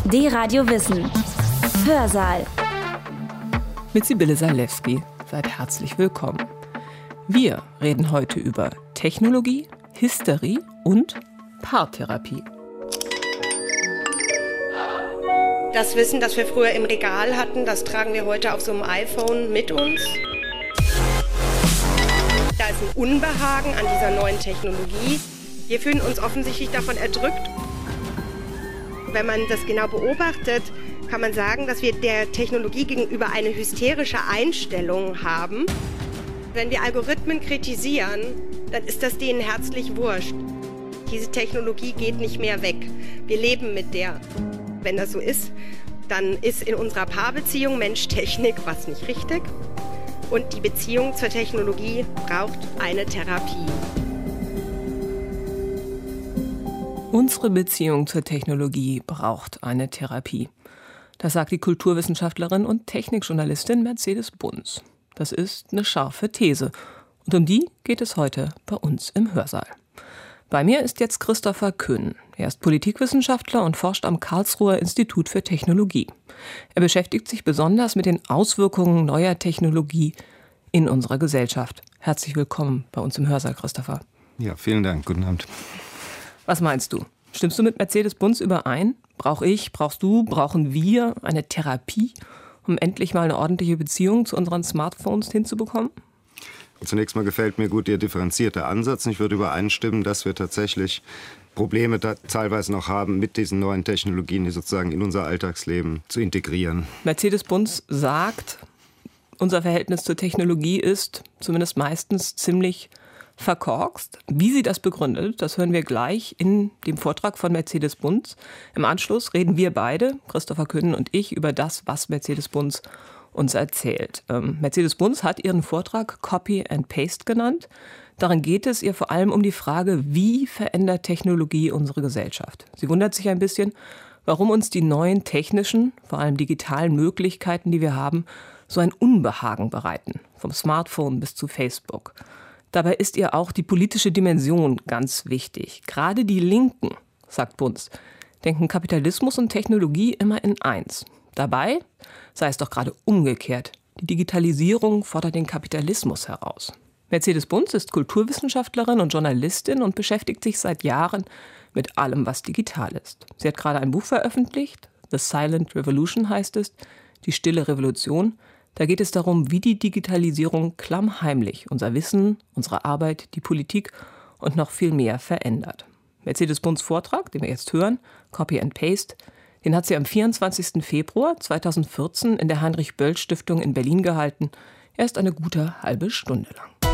D-Radio Wissen. Hörsaal. Mit Sibylle Salewski. Seid herzlich willkommen. Wir reden heute über Technologie, Hysterie und Paartherapie. Das Wissen, das wir früher im Regal hatten, das tragen wir heute auf so einem iPhone mit uns. Da ist ein Unbehagen an dieser neuen Technologie. Wir fühlen uns offensichtlich davon erdrückt. Wenn man das genau beobachtet, kann man sagen, dass wir der Technologie gegenüber eine hysterische Einstellung haben. Wenn wir Algorithmen kritisieren, dann ist das denen herzlich wurscht. Diese Technologie geht nicht mehr weg. Wir leben mit der. Wenn das so ist, dann ist in unserer Paarbeziehung Mensch-Technik was nicht richtig. Und die Beziehung zur Technologie braucht eine Therapie. Unsere Beziehung zur Technologie braucht eine Therapie. Das sagt die Kulturwissenschaftlerin und Technikjournalistin Mercedes Bunz. Das ist eine scharfe These. Und um die geht es heute bei uns im Hörsaal. Bei mir ist jetzt Christopher Kühn. Er ist Politikwissenschaftler und forscht am Karlsruher Institut für Technologie. Er beschäftigt sich besonders mit den Auswirkungen neuer Technologie in unserer Gesellschaft. Herzlich willkommen bei uns im Hörsaal, Christopher. Ja, vielen Dank. Guten Abend. Was meinst du? Stimmst du mit Mercedes Bunz überein? Brauchst du, brauchen wir eine Therapie, um endlich mal eine ordentliche Beziehung zu unseren Smartphones hinzubekommen? Zunächst mal gefällt mir gut Ihr differenzierter Ansatz. Ich würde übereinstimmen, dass wir tatsächlich Probleme teilweise noch haben, mit diesen neuen Technologien, die sozusagen in unser Alltagsleben zu integrieren. Mercedes Bunz sagt, unser Verhältnis zur Technologie ist zumindest meistens ziemlich verkorkst. Wie sie das begründet, das hören wir gleich in dem Vortrag von Mercedes Bunz. Im Anschluss reden wir beide, Christopher Kühn und ich, über das, was Mercedes Bunz uns erzählt. Mercedes Bunz hat ihren Vortrag Copy and Paste genannt. Darin geht es ihr vor allem um die Frage, wie verändert Technologie unsere Gesellschaft. Sie wundert sich ein bisschen, warum uns die neuen technischen, vor allem digitalen Möglichkeiten, die wir haben, so ein Unbehagen bereiten. Vom Smartphone bis zu Facebook. Dabei ist ihr auch die politische Dimension ganz wichtig. Gerade die Linken, sagt Bunz, denken Kapitalismus und Technologie immer in eins. Dabei sei es doch gerade umgekehrt. Die Digitalisierung fordert den Kapitalismus heraus. Mercedes Bunz ist Kulturwissenschaftlerin und Journalistin und beschäftigt sich seit Jahren mit allem, was digital ist. Sie hat gerade ein Buch veröffentlicht, The Silent Revolution heißt es, die stille Revolution. Da geht es darum, wie die Digitalisierung klammheimlich unser Wissen, unsere Arbeit, die Politik und noch viel mehr verändert. Mercedes Bunz Vortrag, den wir jetzt hören, Copy and Paste, den hat sie am 24. Februar 2014 in der Heinrich-Böll-Stiftung in Berlin gehalten. Er ist eine gute halbe Stunde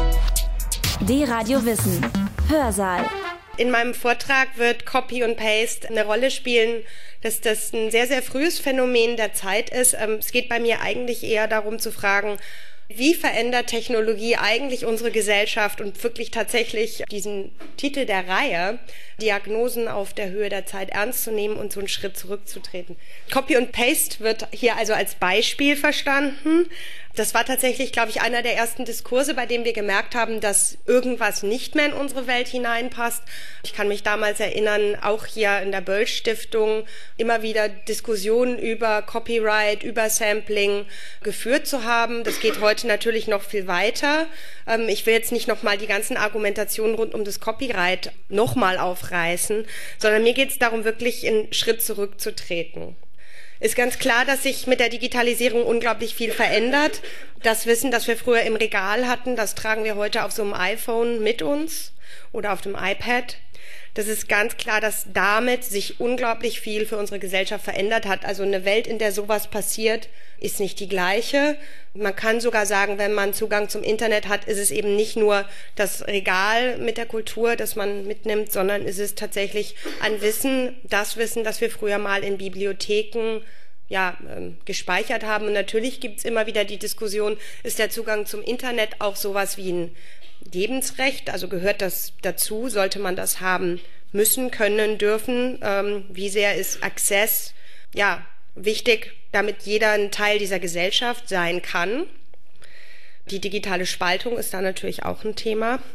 lang. D-Radio Wissen. Hörsaal. In meinem Vortrag wird Copy und Paste eine Rolle spielen, dass das ein sehr, sehr frühes Phänomen der Zeit ist. Es geht bei mir eigentlich eher darum zu fragen, wie verändert Technologie eigentlich unsere Gesellschaft und wirklich tatsächlich diesen Titel der Reihe, Diagnosen auf der Höhe der Zeit ernst zu nehmen und so einen Schritt zurückzutreten. Copy und Paste wird hier also als Beispiel verstanden. Das war tatsächlich, glaube ich, einer der ersten Diskurse, bei dem wir gemerkt haben, dass irgendwas nicht mehr in unsere Welt hineinpasst. Ich kann mich damals erinnern, auch hier in der Böll-Stiftung immer wieder Diskussionen über Copyright, über Sampling geführt zu haben. Das geht heute natürlich noch viel weiter. Ich will jetzt nicht nochmal die ganzen Argumentationen rund um das Copyright nochmal aufreißen, sondern mir geht es darum, wirklich einen Schritt zurückzutreten. Ist ganz klar, dass sich mit der Digitalisierung unglaublich viel verändert. Das Wissen, das wir früher im Regal hatten, das tragen wir heute auf so einem iPhone mit uns oder auf dem iPad. Das ist ganz klar, dass damit sich unglaublich viel für unsere Gesellschaft verändert hat. Also eine Welt, in der sowas passiert, ist nicht die gleiche. Man kann sogar sagen, wenn man Zugang zum Internet hat, ist es eben nicht nur das Regal mit der Kultur, das man mitnimmt, sondern ist es tatsächlich ein Wissen, das wir früher mal in Bibliotheken gespeichert haben. Und natürlich gibt es immer wieder die Diskussion, ist der Zugang zum Internet auch sowas wie ein Lebensrecht? Also gehört das dazu? Sollte man das haben müssen, können, dürfen? Wie sehr ist Access wichtig, damit jeder ein Teil dieser Gesellschaft sein kann? Die digitale Spaltung ist da natürlich auch ein Thema.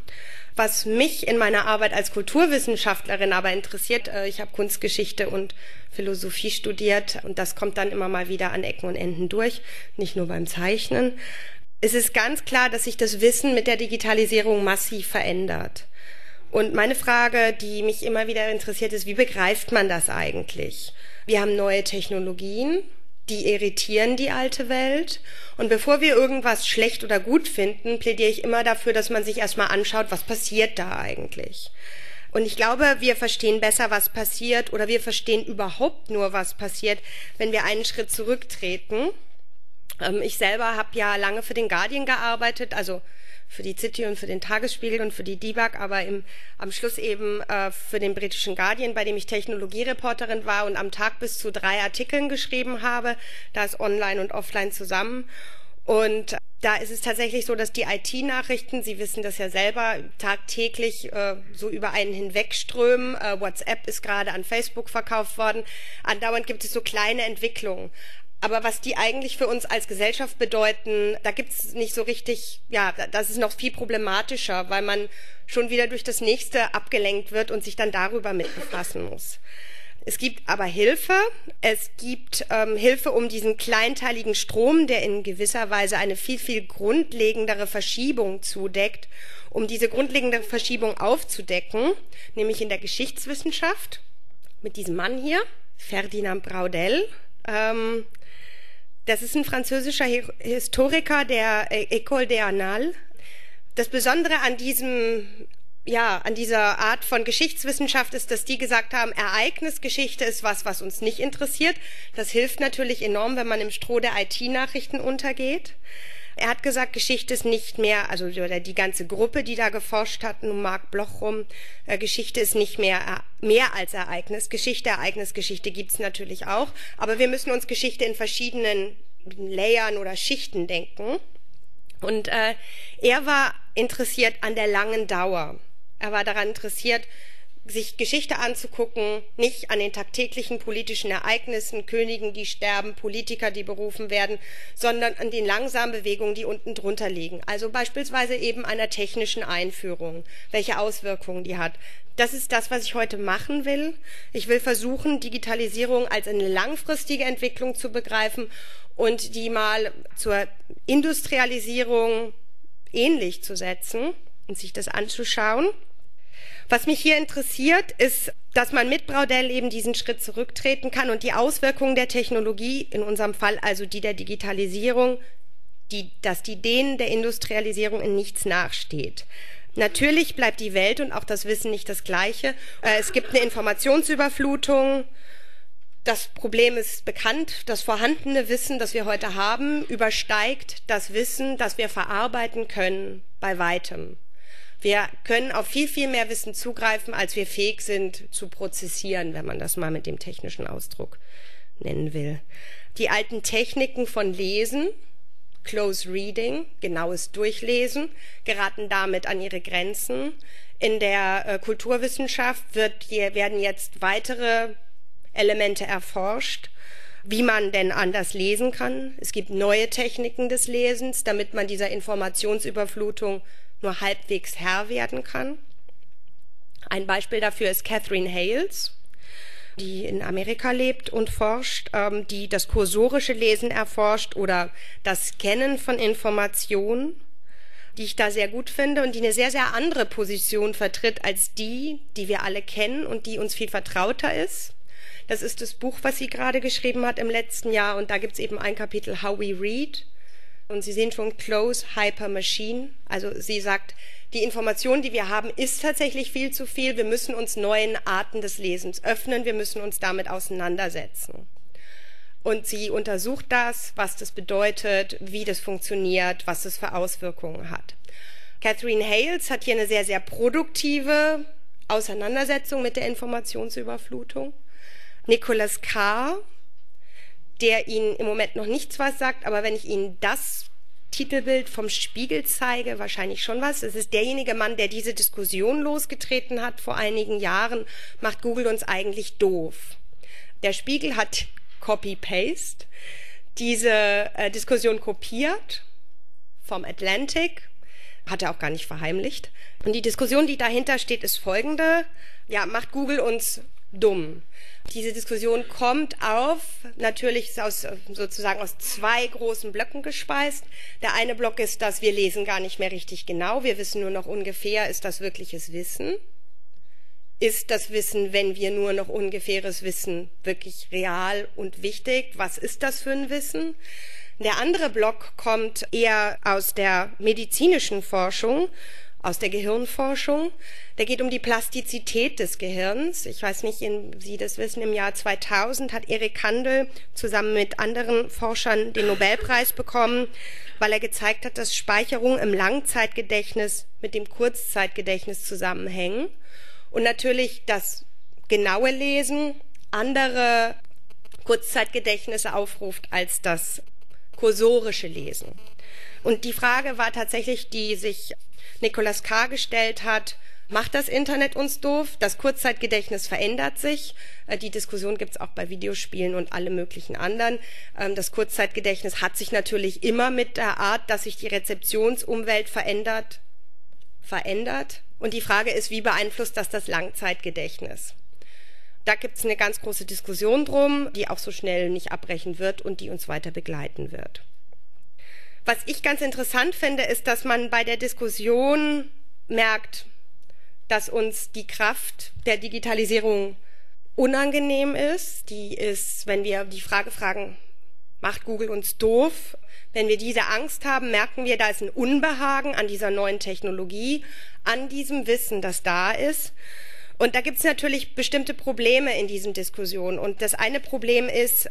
Was mich in meiner Arbeit als Kulturwissenschaftlerin aber interessiert, ich habe Kunstgeschichte und Philosophie studiert und das kommt dann immer mal wieder an Ecken und Enden durch, nicht nur beim Zeichnen. Es ist ganz klar, dass sich das Wissen mit der Digitalisierung massiv verändert. Und meine Frage, die mich immer wieder interessiert, ist, wie begreift man das eigentlich? Wir haben neue Technologien, die irritieren die alte Welt. Und bevor wir irgendwas schlecht oder gut finden, plädiere ich immer dafür, dass man sich erstmal anschaut, was passiert da eigentlich. Und ich glaube, wir verstehen besser, was passiert, oder wir verstehen überhaupt nur, was passiert, wenn wir einen Schritt zurücktreten. Ich selber habe ja lange für den Guardian gearbeitet, also für die City und für den Tagesspiegel und für die DIBAG, aber am Schluss eben für den britischen Guardian, bei dem ich Technologiereporterin war und am Tag bis zu 3 Artikeln geschrieben habe. Da ist online und offline zusammen. Und da ist es tatsächlich so, dass die IT-Nachrichten, Sie wissen das ja selber, tagtäglich so über einen hinwegströmen. WhatsApp ist gerade an Facebook verkauft worden. Andauernd gibt es so kleine Entwicklungen. Aber was die eigentlich für uns als Gesellschaft bedeuten, da gibt's nicht so richtig, ja, das ist noch viel problematischer, weil man schon wieder durch das Nächste abgelenkt wird und sich dann darüber mit befassen muss. Es gibt aber Hilfe. Es gibt Hilfe, um diesen kleinteiligen Strom, der in gewisser Weise eine viel, viel grundlegendere Verschiebung zudeckt, um diese grundlegende Verschiebung aufzudecken, nämlich in der Geschichtswissenschaft, mit diesem Mann hier, Ferdinand Braudel. Das ist ein französischer Historiker der École des Annales. Das Besondere an dieser Art von Geschichtswissenschaft ist, dass die gesagt haben, Ereignisgeschichte ist was uns nicht interessiert. Das hilft natürlich enorm, wenn man im Stroh der IT-Nachrichten untergeht. Er hat gesagt, Geschichte ist nicht mehr, also die ganze Gruppe, die da geforscht hat, um Marc Bloch rum, Geschichte ist nicht mehr als Ereignisgeschichte gibt's natürlich auch, aber wir müssen uns Geschichte in verschiedenen Layern oder Schichten denken. Und er war interessiert an der langen Dauer. Er war daran interessiert, sich Geschichte anzugucken, nicht an den tagtäglichen politischen Ereignissen, Königen, die sterben, Politiker, die berufen werden, sondern an den langsamen Bewegungen, die unten drunter liegen. Also beispielsweise eben einer technischen Einführung, welche Auswirkungen die hat. Das ist das, was ich heute machen will. Ich will versuchen, Digitalisierung als eine langfristige Entwicklung zu begreifen und die mal zur Industrialisierung ähnlich zu setzen und sich das anzuschauen. Was mich hier interessiert, ist, dass man mit Braudel eben diesen Schritt zurücktreten kann und die Auswirkungen der Technologie, in unserem Fall also die der Digitalisierung, dass die denen der Industrialisierung in nichts nachsteht. Natürlich bleibt die Welt und auch das Wissen nicht das Gleiche. Es gibt eine Informationsüberflutung. Das Problem ist bekannt. Das vorhandene Wissen, das wir heute haben, übersteigt das Wissen, das wir verarbeiten können, bei weitem. Wir können auf viel, viel mehr Wissen zugreifen, als wir fähig sind zu prozessieren, wenn man das mal mit dem technischen Ausdruck nennen will. Die alten Techniken von Lesen, Close Reading, genaues Durchlesen, geraten damit an ihre Grenzen. In der Kulturwissenschaft werden jetzt weitere Elemente erforscht, wie man denn anders lesen kann. Es gibt neue Techniken des Lesens, damit man dieser Informationsüberflutung nur halbwegs Herr werden kann. Ein Beispiel dafür ist Catherine Hales, die in Amerika lebt und forscht, die das kursorische Lesen erforscht oder das Scannen von Informationen, die ich da sehr gut finde und die eine sehr, sehr andere Position vertritt als die wir alle kennen und die uns viel vertrauter ist. Das ist das Buch, was sie gerade geschrieben hat im letzten Jahr und da gibt es eben ein Kapitel How We Read. Und Sie sehen schon Close Hyper Machine. Also sie sagt, die Information, die wir haben, ist tatsächlich viel zu viel. Wir müssen uns neuen Arten des Lesens öffnen. Wir müssen uns damit auseinandersetzen. Und sie untersucht das, was das bedeutet, wie das funktioniert, was es für Auswirkungen hat. Catherine Hales hat hier eine sehr, sehr produktive Auseinandersetzung mit der Informationsüberflutung. Nicholas Carr, der Ihnen im Moment noch nichts was sagt, aber wenn ich Ihnen das Titelbild vom Spiegel zeige, wahrscheinlich schon was. Es ist derjenige Mann, der diese Diskussion losgetreten hat vor einigen Jahren, macht Google uns eigentlich doof. Der Spiegel hat Copy-Paste diese Diskussion kopiert vom Atlantic, Hat er auch gar nicht verheimlicht. Und die Diskussion, die dahinter steht, ist folgende. Ja, macht Google uns dumm? Diese Diskussion kommt auf, natürlich sozusagen aus zwei großen Blöcken gespeist. Der eine Block ist, dass wir lesen gar nicht mehr richtig genau. Wir wissen nur noch ungefähr, ist das wirkliches Wissen? Ist das Wissen, wenn wir nur noch ungefähres wissen, wirklich real und wichtig? Was ist das für ein Wissen? Der andere Block kommt eher aus der medizinischen Forschung, aus der Gehirnforschung. Der geht um die Plastizität des Gehirns. Ich weiß nicht, Sie das wissen, im Jahr 2000 hat Erik Kandel zusammen mit anderen Forschern den Nobelpreis bekommen, weil er gezeigt hat, dass Speicherung im Langzeitgedächtnis mit dem Kurzzeitgedächtnis zusammenhängen und natürlich das genaue Lesen andere Kurzzeitgedächtnisse aufruft als das kursorische Lesen. Und die Frage war tatsächlich, die sich Nicholas Carr gestellt hat, macht das Internet uns doof? Das Kurzzeitgedächtnis verändert sich. Die Diskussion gibt es auch bei Videospielen und alle möglichen anderen. Das Kurzzeitgedächtnis hat sich natürlich immer mit der Art, dass sich die Rezeptionsumwelt verändert. Und die Frage ist, wie beeinflusst das Langzeitgedächtnis? Da gibt es eine ganz große Diskussion drum, die auch so schnell nicht abbrechen wird und die uns weiter begleiten wird. Was ich ganz interessant finde, ist, dass man bei der Diskussion merkt, dass uns die Kraft der Digitalisierung unangenehm ist. Die ist, wenn wir die Frage fragen, macht Google uns doof? Wenn wir diese Angst haben, merken wir, da ist ein Unbehagen an dieser neuen Technologie, an diesem Wissen, das da ist. Und da gibt es natürlich bestimmte Probleme in diesen Diskussionen. Und das eine Problem ist,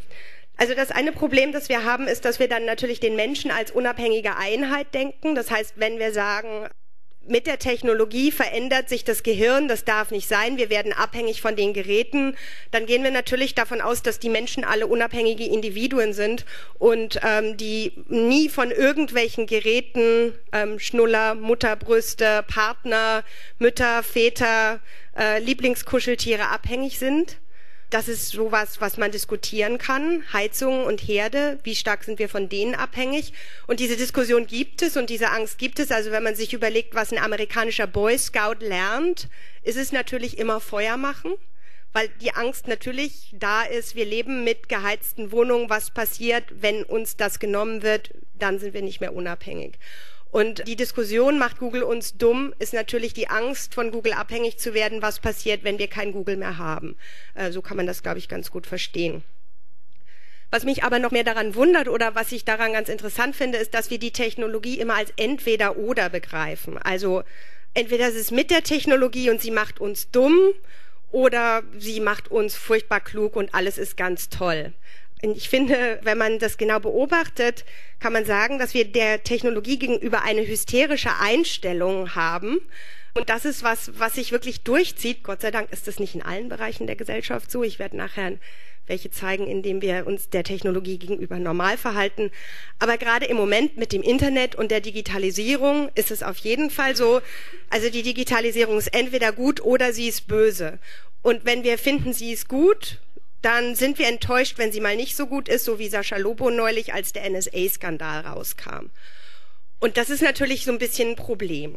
das wir haben, ist, dass wir dann natürlich den Menschen als unabhängige Einheit denken. Das heißt, wenn wir sagen, mit der Technologie verändert sich das Gehirn, das darf nicht sein, wir werden abhängig von den Geräten, dann gehen wir natürlich davon aus, dass die Menschen alle unabhängige Individuen sind und die nie von irgendwelchen Geräten, Schnuller, Mutterbrüste, Partner, Mütter, Väter, Lieblingskuscheltiere abhängig sind. Das ist sowas, was man diskutieren kann. Heizung und Herde, wie stark sind wir von denen abhängig? Und diese Diskussion gibt es und diese Angst gibt es. Also wenn man sich überlegt, was ein amerikanischer Boy Scout lernt, ist es natürlich immer Feuer machen, weil die Angst natürlich da ist. Wir leben mit geheizten Wohnungen. Was passiert, wenn uns das genommen wird? Dann sind wir nicht mehr unabhängig. Und die Diskussion, macht Google uns dumm, ist natürlich die Angst, von Google abhängig zu werden, was passiert, wenn wir kein Google mehr haben. So kann man das, glaube ich, ganz gut verstehen. Was mich aber noch mehr daran wundert oder was ich daran ganz interessant finde, ist, dass wir die Technologie immer als entweder oder begreifen. Also entweder ist es mit der Technologie und sie macht uns dumm oder sie macht uns furchtbar klug und alles ist ganz toll. Ich finde, wenn man das genau beobachtet, kann man sagen, dass wir der Technologie gegenüber eine hysterische Einstellung haben. Und das ist was sich wirklich durchzieht. Gott sei Dank ist das nicht in allen Bereichen der Gesellschaft so. Ich werde nachher welche zeigen, indem wir uns der Technologie gegenüber normal verhalten. Aber gerade im Moment mit dem Internet und der Digitalisierung ist es auf jeden Fall so. Also die Digitalisierung ist entweder gut oder sie ist böse. Und wenn wir finden, sie ist gut, dann sind wir enttäuscht, wenn sie mal nicht so gut ist, so wie Sascha Lobo neulich, als der NSA-Skandal rauskam. Und das ist natürlich so ein bisschen ein Problem.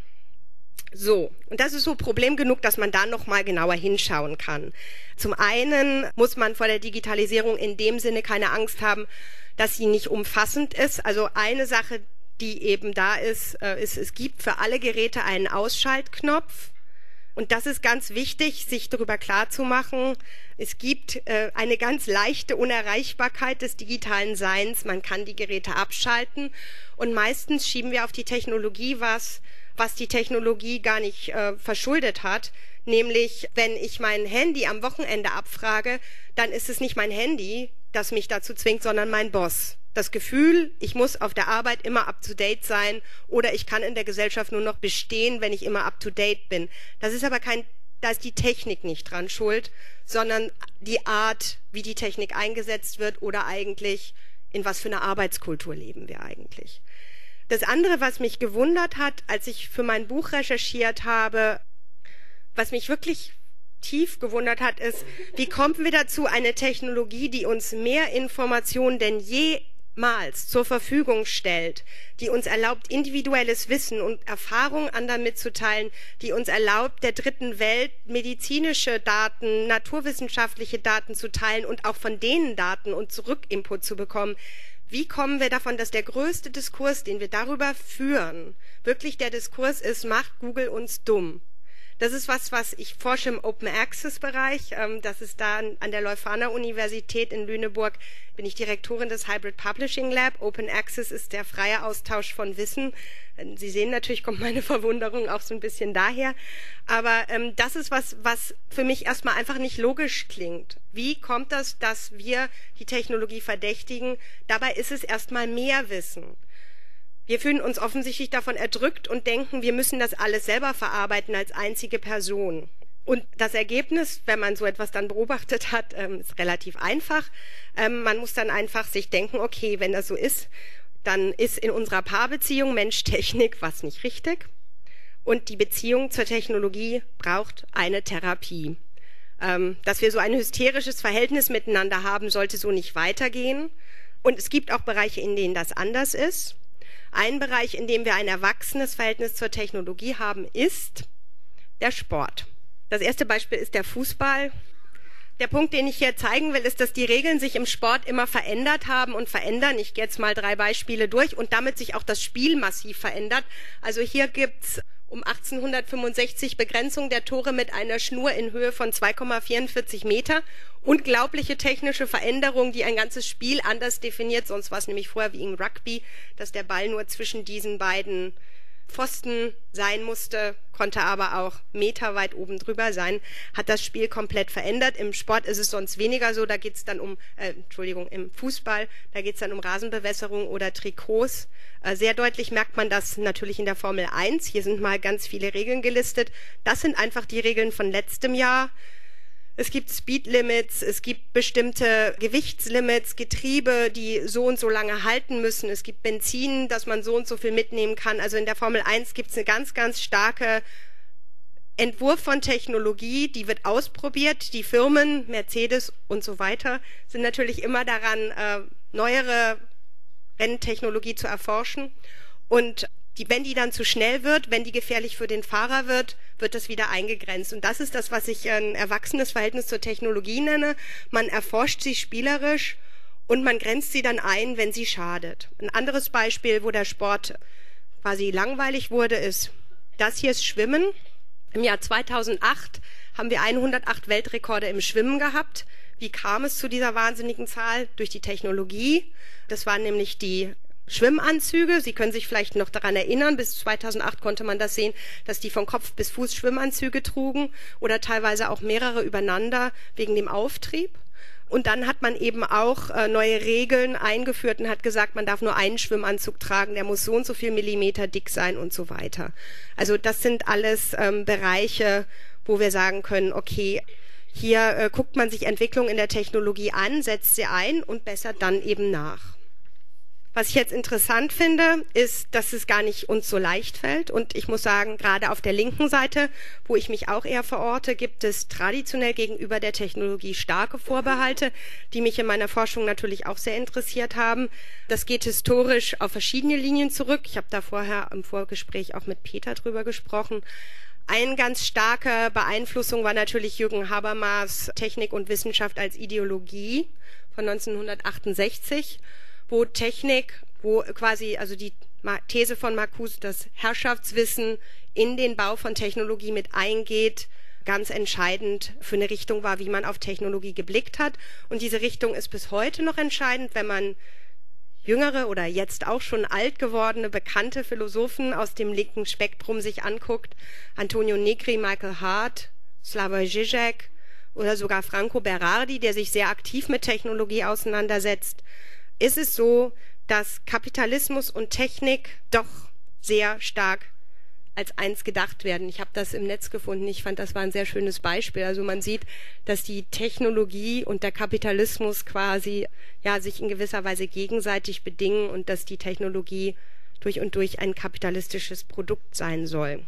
So, und das ist so Problem genug, dass man da noch mal genauer hinschauen kann. Zum einen muss man vor der Digitalisierung in dem Sinne keine Angst haben, dass sie nicht umfassend ist. Also eine Sache, die eben da ist, es gibt für alle Geräte einen Ausschaltknopf. Und das ist ganz wichtig, sich darüber klarzumachen. Es gibt eine ganz leichte Unerreichbarkeit des digitalen Seins. Man kann die Geräte abschalten. Und meistens schieben wir auf die Technologie was die Technologie gar nicht verschuldet hat. Nämlich, wenn ich mein Handy am Wochenende abfrage, dann ist es nicht mein Handy, das mich dazu zwingt, sondern mein Boss. Das Gefühl, ich muss auf der Arbeit immer up-to-date sein oder ich kann in der Gesellschaft nur noch bestehen, wenn ich immer up-to-date bin. Das ist aber da ist die Technik nicht dran schuld, sondern die Art, wie die Technik eingesetzt wird oder eigentlich, in was für einer Arbeitskultur leben wir eigentlich. Das andere, was mich gewundert hat, als ich für mein Buch recherchiert habe, was mich wirklich tief gewundert hat, ist, wie kommen wir dazu, eine Technologie, die uns mehr Informationen denn je niemals zur Verfügung stellt, die uns erlaubt, individuelles Wissen und Erfahrung anderen mitzuteilen, die uns erlaubt, der dritten Welt medizinische Daten, naturwissenschaftliche Daten zu teilen und auch von denen Daten und Zurückinput zu bekommen. Wie kommen wir davon, dass der größte Diskurs, den wir darüber führen, wirklich der Diskurs ist, macht Google uns dumm? Das ist was ich forsche im Open Access Bereich. Das ist da an der Leuphana Universität in Lüneburg, bin ich Direktorin des Hybrid Publishing Lab. Open Access ist der freie Austausch von Wissen. Sie sehen natürlich, kommt meine Verwunderung auch so ein bisschen daher. Aber das ist was für mich erstmal einfach nicht logisch klingt. Wie kommt das, dass wir die Technologie verdächtigen? Dabei ist es erstmal mehr Wissen. Wir fühlen uns offensichtlich davon erdrückt und denken, wir müssen das alles selber verarbeiten als einzige Person. Und das Ergebnis, wenn man so etwas dann beobachtet hat, ist relativ einfach. Man muss dann einfach sich denken, okay, wenn das so ist, dann ist in unserer Paarbeziehung Mensch-Technik was nicht richtig. Und die Beziehung zur Technologie braucht eine Therapie. Dass wir so ein hysterisches Verhältnis miteinander haben, sollte so nicht weitergehen. Und es gibt auch Bereiche, in denen das anders ist. Ein Bereich, in dem wir ein erwachsenes Verhältnis zur Technologie haben, ist der Sport. Das erste Beispiel ist der Fußball. Der Punkt, den ich hier zeigen will, ist, dass die Regeln sich im Sport immer verändert haben und verändern. Ich gehe jetzt mal 3 Beispiele durch und damit sich auch das Spiel massiv verändert. Also hier gibt's um 1865 Begrenzung der Tore mit einer Schnur in Höhe von 2,44 Meter. Unglaubliche technische Veränderung, die ein ganzes Spiel anders definiert. Sonst war es nämlich vorher wie im Rugby, dass der Ball nur zwischen diesen beiden Pfosten sein musste, konnte aber auch meterweit oben drüber sein, hat das Spiel komplett verändert. Im Sport ist es sonst weniger so, da geht es dann im Fußball, da geht es dann um Rasenbewässerung oder Trikots. Sehr deutlich merkt man das natürlich in der Formel 1. Hier sind mal ganz viele Regeln gelistet. Das sind einfach die Regeln von letztem Jahr. Es gibt Speedlimits, es gibt bestimmte Gewichtslimits, Getriebe, die so und so lange halten müssen. Es gibt Benzin, dass man so und so viel mitnehmen kann. Also in der Formel 1 gibt es eine ganz, ganz starke Entwurf von Technologie, die wird ausprobiert. Die Firmen, Mercedes und so weiter, sind natürlich immer daran, neuere Renntechnologie zu erforschen. Und wenn die dann zu schnell wird, wenn die gefährlich für den Fahrer wird, wird das wieder eingegrenzt. Und das ist das, was ich ein erwachsenes Verhältnis zur Technologie nenne. Man erforscht sie spielerisch und man grenzt sie dann ein, wenn sie schadet. Ein anderes Beispiel, wo der Sport quasi langweilig wurde, ist, das hier ist Schwimmen. Im Jahr 2008 haben wir 108 Weltrekorde im Schwimmen gehabt. Wie kam es zu dieser wahnsinnigen Zahl? Durch die Technologie. Das waren nämlich die Schwimmanzüge. Sie können sich vielleicht noch daran erinnern, bis 2008 konnte man das sehen, dass die von Kopf bis Fuß Schwimmanzüge trugen oder teilweise auch mehrere übereinander wegen dem Auftrieb. Und dann hat man eben auch neue Regeln eingeführt und hat gesagt, man darf nur einen Schwimmanzug tragen, der muss so und so viel Millimeter dick sein und so weiter. Also das sind alles Bereiche, wo wir sagen können, okay, hier guckt man sich Entwicklung in der Technologie an, setzt sie ein und bessert dann eben nach. Was ich jetzt interessant finde, ist, dass es gar nicht uns so leicht fällt. Und ich muss sagen, gerade auf der linken Seite, wo ich mich auch eher verorte, gibt es traditionell gegenüber der Technologie starke Vorbehalte, die mich in meiner Forschung natürlich auch sehr interessiert haben. Das geht historisch auf verschiedene Linien zurück. Ich habe da vorher im Vorgespräch auch mit Peter drüber gesprochen. Eine ganz starke Beeinflussung war natürlich Jürgen Habermas Technik und Wissenschaft als Ideologie von 1968. Wo Technik, wo quasi, also die These von Marcuse, das Herrschaftswissen in den Bau von Technologie mit eingeht, ganz entscheidend für eine Richtung war, wie man auf Technologie geblickt hat. Und diese Richtung ist bis heute noch entscheidend, wenn man jüngere oder jetzt auch schon alt gewordene, bekannte Philosophen aus dem linken Spektrum sich anguckt. Antonio Negri, Michael Hart, Slavoj Žižek oder sogar Franco Berardi, der sich sehr aktiv mit Technologie auseinandersetzt. Ist es so, dass Kapitalismus und Technik doch sehr stark als eins gedacht werden. Ich habe das im Netz gefunden. Ich fand, das war ein sehr schönes Beispiel. Also man sieht, dass die Technologie und der Kapitalismus quasi sich in gewisser Weise gegenseitig bedingen und dass die Technologie durch und durch ein kapitalistisches Produkt sein soll.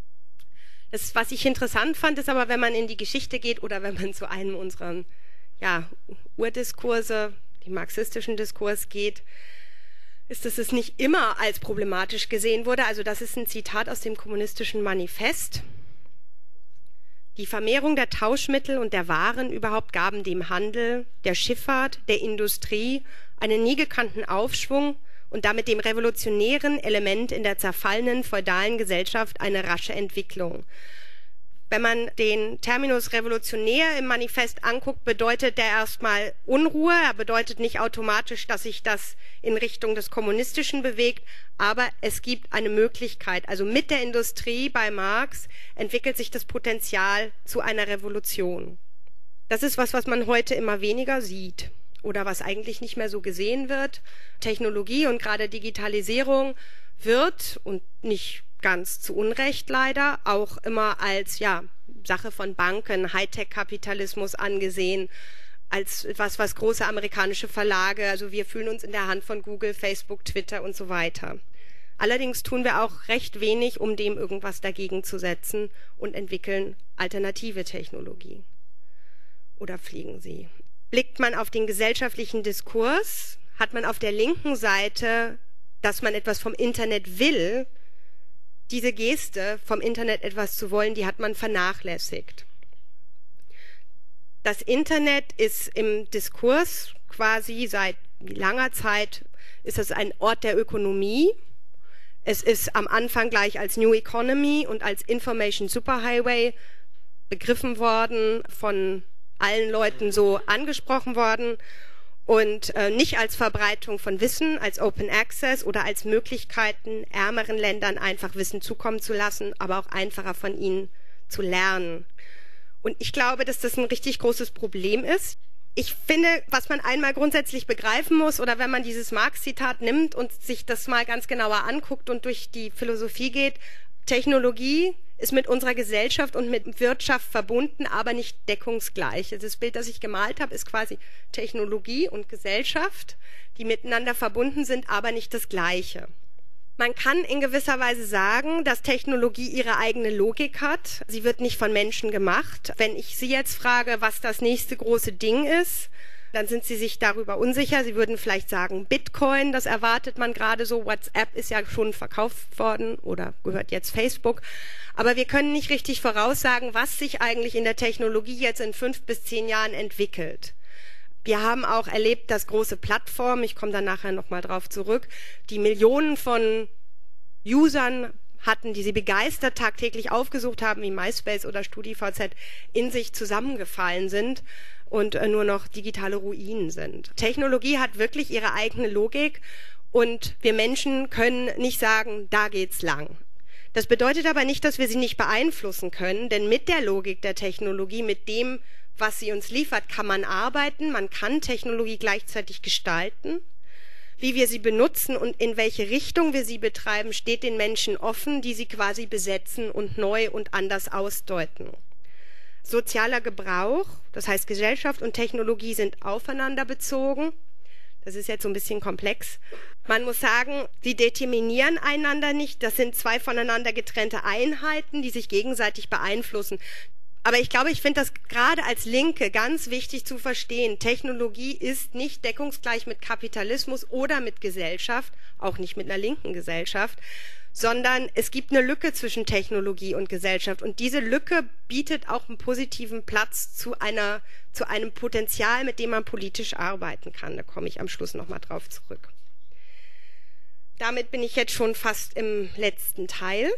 Das, was ich interessant fand, ist aber, wenn man in die Geschichte geht oder wenn man zu einem unserer Urdiskurse dem marxistischen Diskurs geht, ist, dass es nicht immer als problematisch gesehen wurde. Also das ist ein Zitat aus dem Kommunistischen Manifest. Die Vermehrung der Tauschmittel und der Waren überhaupt gaben dem Handel, der Schifffahrt, der Industrie einen nie gekannten Aufschwung und damit dem revolutionären Element in der zerfallenen feudalen Gesellschaft eine rasche Entwicklung. Wenn man den Terminus revolutionär im Manifest anguckt, bedeutet der erstmal Unruhe. Er bedeutet nicht automatisch, dass sich das in Richtung des Kommunistischen bewegt, aber es gibt eine Möglichkeit. Also mit der Industrie bei Marx entwickelt sich das Potenzial zu einer Revolution. Das ist was man heute immer weniger sieht oder was eigentlich nicht mehr so gesehen wird. Technologie und gerade Digitalisierung wird, und nicht ganz zu Unrecht leider, auch immer als Sache von Banken, Hightech-Kapitalismus angesehen, als etwas, was große amerikanische Verlage, also wir fühlen uns in der Hand von Google, Facebook, Twitter und so weiter. Allerdings tun wir auch recht wenig, um dem irgendwas dagegen zu setzen und entwickeln alternative Technologie. Oder fliegen sie? Blickt man auf den gesellschaftlichen Diskurs, hat man auf der linken Seite, dass man etwas vom Internet will. Diese Geste, vom Internet etwas zu wollen, die hat man vernachlässigt. Das Internet ist im Diskurs quasi seit langer Zeit, ist es ein Ort der Ökonomie. Es ist am Anfang gleich als New Economy und als Information Superhighway begriffen worden, von allen Leuten so angesprochen worden. Und nicht als Verbreitung von Wissen, als Open Access oder als Möglichkeiten, ärmeren Ländern einfach Wissen zukommen zu lassen, aber auch einfacher von ihnen zu lernen. Und ich glaube, dass das ein richtig großes Problem ist. Ich finde, was man einmal grundsätzlich begreifen muss, oder wenn man dieses Marx-Zitat nimmt und sich das mal ganz genauer anguckt und durch die Philosophie geht, Technologie ist mit unserer Gesellschaft und mit Wirtschaft verbunden, aber nicht deckungsgleich. Das Bild, das ich gemalt habe, ist quasi Technologie und Gesellschaft, die miteinander verbunden sind, aber nicht das Gleiche. Man kann in gewisser Weise sagen, dass Technologie ihre eigene Logik hat. Sie wird nicht von Menschen gemacht. Wenn ich Sie jetzt frage, was das nächste große Ding ist, dann sind Sie sich darüber unsicher. Sie würden vielleicht sagen, Bitcoin, das erwartet man gerade so. WhatsApp ist ja schon verkauft worden oder gehört jetzt Facebook. Aber wir können nicht richtig voraussagen, was sich eigentlich in der Technologie jetzt in 5 bis 10 Jahren entwickelt. Wir haben auch erlebt, dass große Plattformen, ich komme da nachher nochmal drauf zurück, die Millionen von Usern hatten, die sie begeistert tagtäglich aufgesucht haben, wie MySpace oder StudiVZ, in sich zusammengefallen sind und nur noch digitale Ruinen sind. Technologie hat wirklich ihre eigene Logik und wir Menschen können nicht sagen, da geht's lang. Das bedeutet aber nicht, dass wir sie nicht beeinflussen können, denn mit der Logik der Technologie, mit dem, was sie uns liefert, kann man arbeiten, man kann Technologie gleichzeitig gestalten. Wie wir sie benutzen und in welche Richtung wir sie betreiben, steht den Menschen offen, die sie quasi besetzen und neu und anders ausdeuten. Sozialer Gebrauch, das heißt Gesellschaft und Technologie sind aufeinander bezogen. Das ist jetzt so ein bisschen komplex. Man muss sagen, sie determinieren einander nicht. Das sind zwei voneinander getrennte Einheiten, die sich gegenseitig beeinflussen. Aber ich glaube, ich finde das gerade als Linke ganz wichtig zu verstehen. Technologie ist nicht deckungsgleich mit Kapitalismus oder mit Gesellschaft, auch nicht mit einer linken Gesellschaft, sondern es gibt eine Lücke zwischen Technologie und Gesellschaft. Und diese Lücke bietet auch einen positiven Platz zu einem Potenzial, mit dem man politisch arbeiten kann. Da komme ich am Schluss nochmal drauf zurück. Damit bin ich jetzt schon fast im letzten Teil.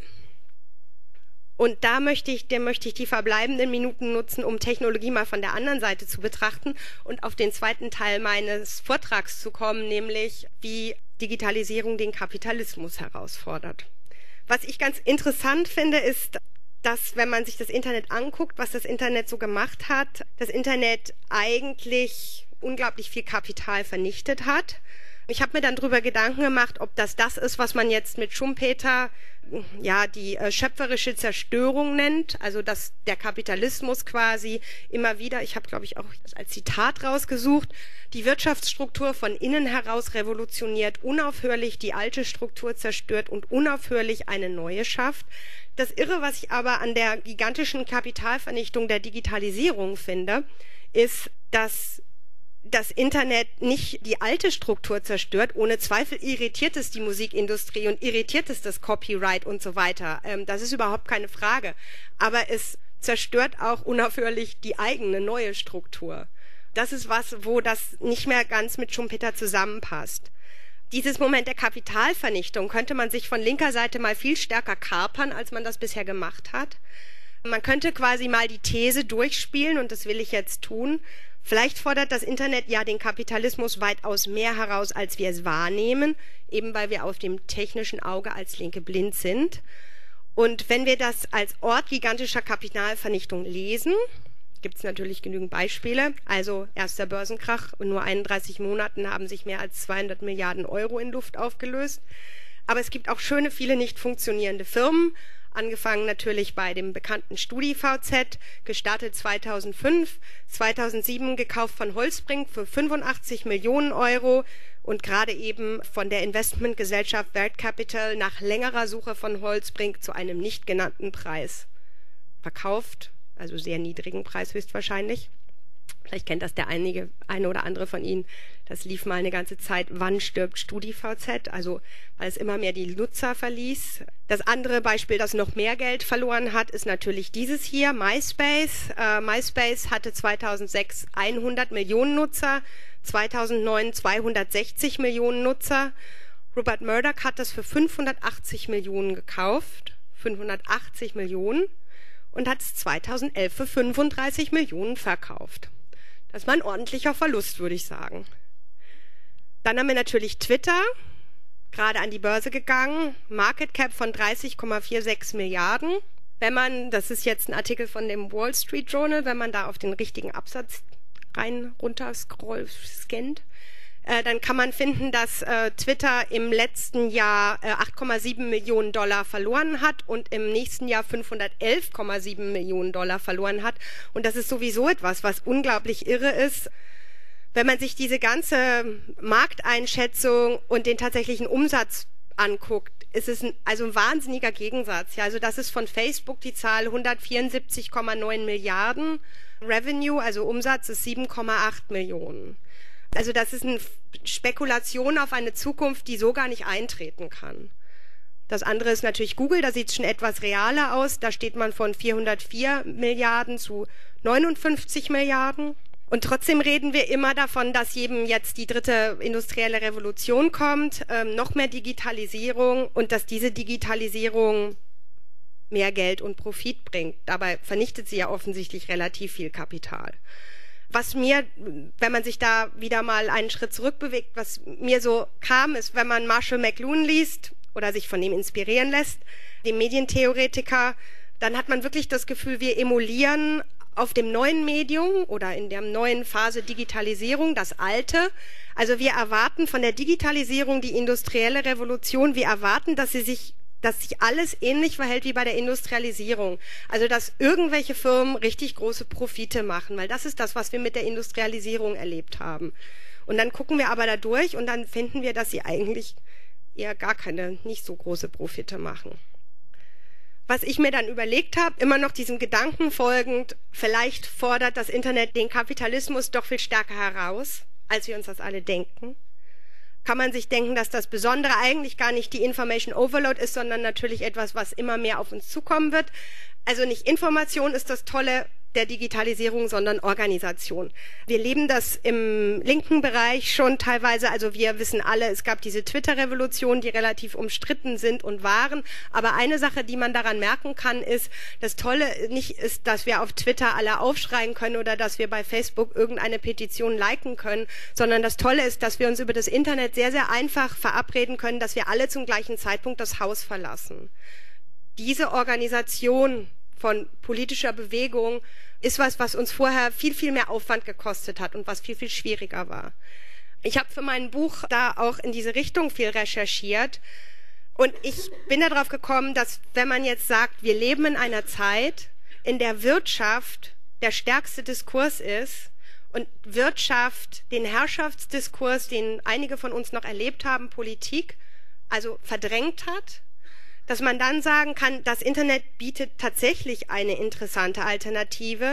Und da möchte ich die verbleibenden Minuten nutzen, um Technologie mal von der anderen Seite zu betrachten und auf den zweiten Teil meines Vortrags zu kommen, nämlich wie Digitalisierung den Kapitalismus herausfordert. Was ich ganz interessant finde, ist, dass, wenn man sich das Internet anguckt, was das Internet so gemacht hat, das Internet eigentlich unglaublich viel Kapital vernichtet hat. Ich habe mir dann darüber Gedanken gemacht, ob das ist, was man jetzt mit Schumpeter die schöpferische Zerstörung nennt, also dass der Kapitalismus quasi immer wieder, ich habe glaube ich auch als Zitat rausgesucht, die Wirtschaftsstruktur von innen heraus revolutioniert, unaufhörlich die alte Struktur zerstört und unaufhörlich eine neue schafft. Das Irre, was ich aber an der gigantischen Kapitalvernichtung der Digitalisierung finde, ist, dass das Internet nicht die alte Struktur zerstört. Ohne Zweifel irritiert es die Musikindustrie und irritiert es das Copyright und so weiter. Das ist überhaupt keine Frage. Aber es zerstört auch unaufhörlich die eigene neue Struktur. Das ist was, wo das nicht mehr ganz mit Schumpeter zusammenpasst. Dieses Moment der Kapitalvernichtung könnte man sich von linker Seite mal viel stärker kapern, als man das bisher gemacht hat. Man könnte quasi mal die These durchspielen, und das will ich jetzt tun. Vielleicht fordert das Internet ja den Kapitalismus weitaus mehr heraus, als wir es wahrnehmen, eben weil wir auf dem technischen Auge als Linke blind sind. Und wenn wir das als Ort gigantischer Kapitalvernichtung lesen, gibt es natürlich genügend Beispiele. Also erster Börsenkrach, in nur 31 Monaten haben sich mehr als 200 Milliarden Euro in Luft aufgelöst. Aber es gibt auch schöne, viele nicht funktionierende Firmen, angefangen natürlich bei dem bekannten StudiVZ, gestartet 2005, 2007 gekauft von Holzbrink für 85 Millionen Euro und gerade eben von der Investmentgesellschaft Welt Capital nach längerer Suche von Holzbrink zu einem nicht genannten Preis verkauft. Also sehr niedrigen Preis höchstwahrscheinlich. Vielleicht kennt das der eine oder andere von Ihnen. Das lief mal eine ganze Zeit. Wann stirbt StudiVZ? Also weil es immer mehr die Nutzer verließ. Das andere Beispiel, das noch mehr Geld verloren hat, ist natürlich dieses hier, MySpace. MySpace hatte 2006 100 Millionen Nutzer, 2009 260 Millionen Nutzer. Rupert Murdoch hat das für 580 Millionen gekauft. 580 Millionen. Und hat es 2011 für 35 Millionen verkauft. Das war ein ordentlicher Verlust, würde ich sagen. Dann haben wir natürlich Twitter, gerade an die Börse gegangen, Market Cap von 30,46 Milliarden. Wenn man, das ist jetzt ein Artikel von dem Wall Street Journal, wenn man da auf den richtigen Absatz runter scannt, dann kann man finden, dass Twitter im letzten Jahr 8,7 Millionen Dollar verloren hat und im nächsten Jahr 511,7 Millionen Dollar verloren hat. Und das ist sowieso etwas, was unglaublich irre ist. Wenn man sich diese ganze Markteinschätzung und den tatsächlichen Umsatz anguckt, ist es ein wahnsinniger Gegensatz. Ja, also das ist von Facebook die Zahl 174,9 Milliarden. Revenue, also Umsatz, ist 7,8 Millionen. Also das ist eine Spekulation auf eine Zukunft, die so gar nicht eintreten kann. Das andere ist natürlich Google, da sieht es schon etwas realer aus. Da steht man von 404 Milliarden zu 59 Milliarden. Und trotzdem reden wir immer davon, dass eben jetzt die dritte industrielle Revolution kommt, noch mehr Digitalisierung und dass diese Digitalisierung mehr Geld und Profit bringt. Dabei vernichtet sie ja offensichtlich relativ viel Kapital. Was mir, wenn man sich da wieder mal einen Schritt zurückbewegt, was mir so kam, ist, wenn man Marshall McLuhan liest oder sich von ihm inspirieren lässt, dem Medientheoretiker, dann hat man wirklich das Gefühl, wir emulieren auf dem neuen Medium oder in der neuen Phase Digitalisierung das Alte. Also wir erwarten von der Digitalisierung die industrielle Revolution, wir erwarten, dass sich alles ähnlich verhält wie bei der Industrialisierung. Also dass irgendwelche Firmen richtig große Profite machen, weil das ist das, was wir mit der Industrialisierung erlebt haben. Und dann gucken wir aber da durch und dann finden wir, dass sie eigentlich eher nicht so große Profite machen. Was ich mir dann überlegt habe, immer noch diesem Gedanken folgend, vielleicht fordert das Internet den Kapitalismus doch viel stärker heraus, als wir uns das alle denken. Kann man sich denken, dass das Besondere eigentlich gar nicht die Information Overload ist, sondern natürlich etwas, was immer mehr auf uns zukommen wird. Also nicht Information ist das Tolle der Digitalisierung, sondern Organisation. Wir leben das im linken Bereich schon teilweise, also wir wissen alle, es gab diese Twitter-Revolution, die relativ umstritten sind und waren, aber eine Sache, die man daran merken kann, ist, das Tolle nicht ist, dass wir auf Twitter alle aufschreien können oder dass wir bei Facebook irgendeine Petition liken können, sondern das Tolle ist, dass wir uns über das Internet sehr, sehr einfach verabreden können, dass wir alle zum gleichen Zeitpunkt das Haus verlassen. Diese Organisation von politischer Bewegung ist was uns vorher viel, viel mehr Aufwand gekostet hat und was viel, viel schwieriger war. Ich habe für mein Buch da auch in diese Richtung viel recherchiert und ich bin darauf gekommen, dass wenn man jetzt sagt, wir leben in einer Zeit, in der Wirtschaft der stärkste Diskurs ist und Wirtschaft den Herrschaftsdiskurs, den einige von uns noch erlebt haben, Politik, also verdrängt hat, dass man dann sagen kann, das Internet bietet tatsächlich eine interessante Alternative,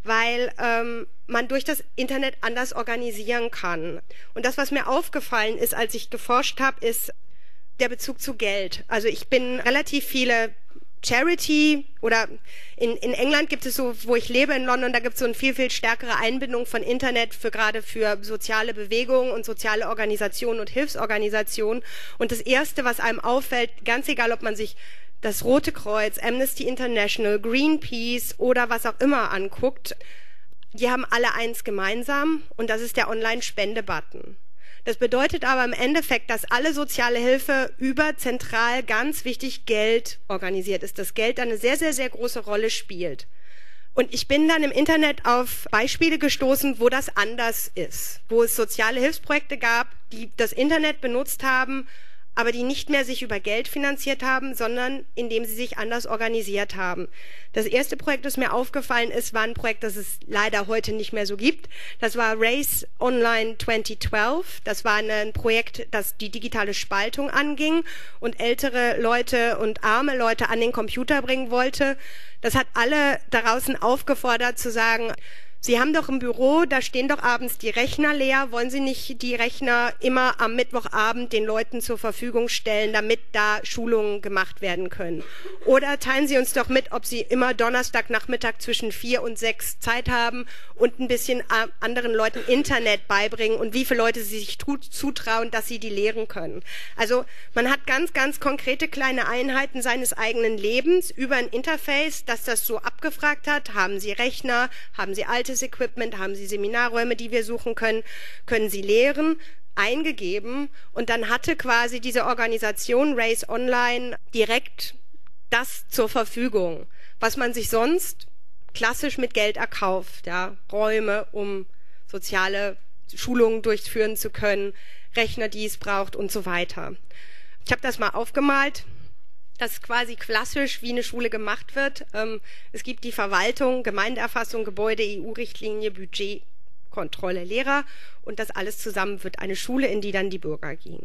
weil man durch das Internet anders organisieren kann. Und das, was mir aufgefallen ist, als ich geforscht habe, ist der Bezug zu Geld. Also ich bin relativ viele Charity oder in England gibt es so, wo ich lebe in London, da gibt es so eine viel, viel stärkere Einbindung von Internet gerade für soziale Bewegungen und soziale Organisationen und Hilfsorganisationen. Und das Erste, was einem auffällt, ganz egal, ob man sich das Rote Kreuz, Amnesty International, Greenpeace oder was auch immer anguckt, die haben alle eins gemeinsam und das ist der Online-Spende-Button. Das bedeutet aber im Endeffekt, dass alle soziale Hilfe über zentral ganz wichtig Geld organisiert ist, dass Geld eine sehr, sehr, sehr große Rolle spielt. Und ich bin dann im Internet auf Beispiele gestoßen, wo das anders ist, wo es soziale Hilfsprojekte gab, die das Internet benutzt haben, aber die nicht mehr sich über Geld finanziert haben, sondern indem sie sich anders organisiert haben. Das erste Projekt, das mir aufgefallen ist, war ein Projekt, das es leider heute nicht mehr so gibt. Das war Race Online 2012. Das war ein Projekt, das die digitale Spaltung anging und ältere Leute und arme Leute an den Computer bringen wollte. Das hat alle da draußen aufgefordert zu sagen, Sie haben doch im Büro, da stehen doch abends die Rechner leer. Wollen Sie nicht die Rechner immer am Mittwochabend den Leuten zur Verfügung stellen, damit da Schulungen gemacht werden können? Oder teilen Sie uns doch mit, ob Sie immer Donnerstagnachmittag zwischen 4 und 6 Zeit haben und ein bisschen anderen Leuten Internet beibringen und wie viele Leute sie sich zutrauen, dass sie die lehren können. Also man hat ganz, ganz konkrete kleine Einheiten seines eigenen Lebens über ein Interface, das das so abgefragt hat. Haben Sie Rechner? Haben Sie alte Equipment, haben Sie Seminarräume, die wir suchen können, können Sie lehren, eingegeben und dann hatte quasi diese Organisation Race Online direkt das zur Verfügung, was man sich sonst klassisch mit Geld erkauft, ja, Räume, um soziale Schulungen durchführen zu können, Rechner, die es braucht und so weiter. Ich habe das mal aufgemalt. Das ist quasi klassisch, wie eine Schule gemacht wird. Es gibt die Verwaltung, Gemeindeerfassung, Gebäude, EU-Richtlinie, Budget, Kontrolle, Lehrer und das alles zusammen wird eine Schule, in die dann die Bürger gehen.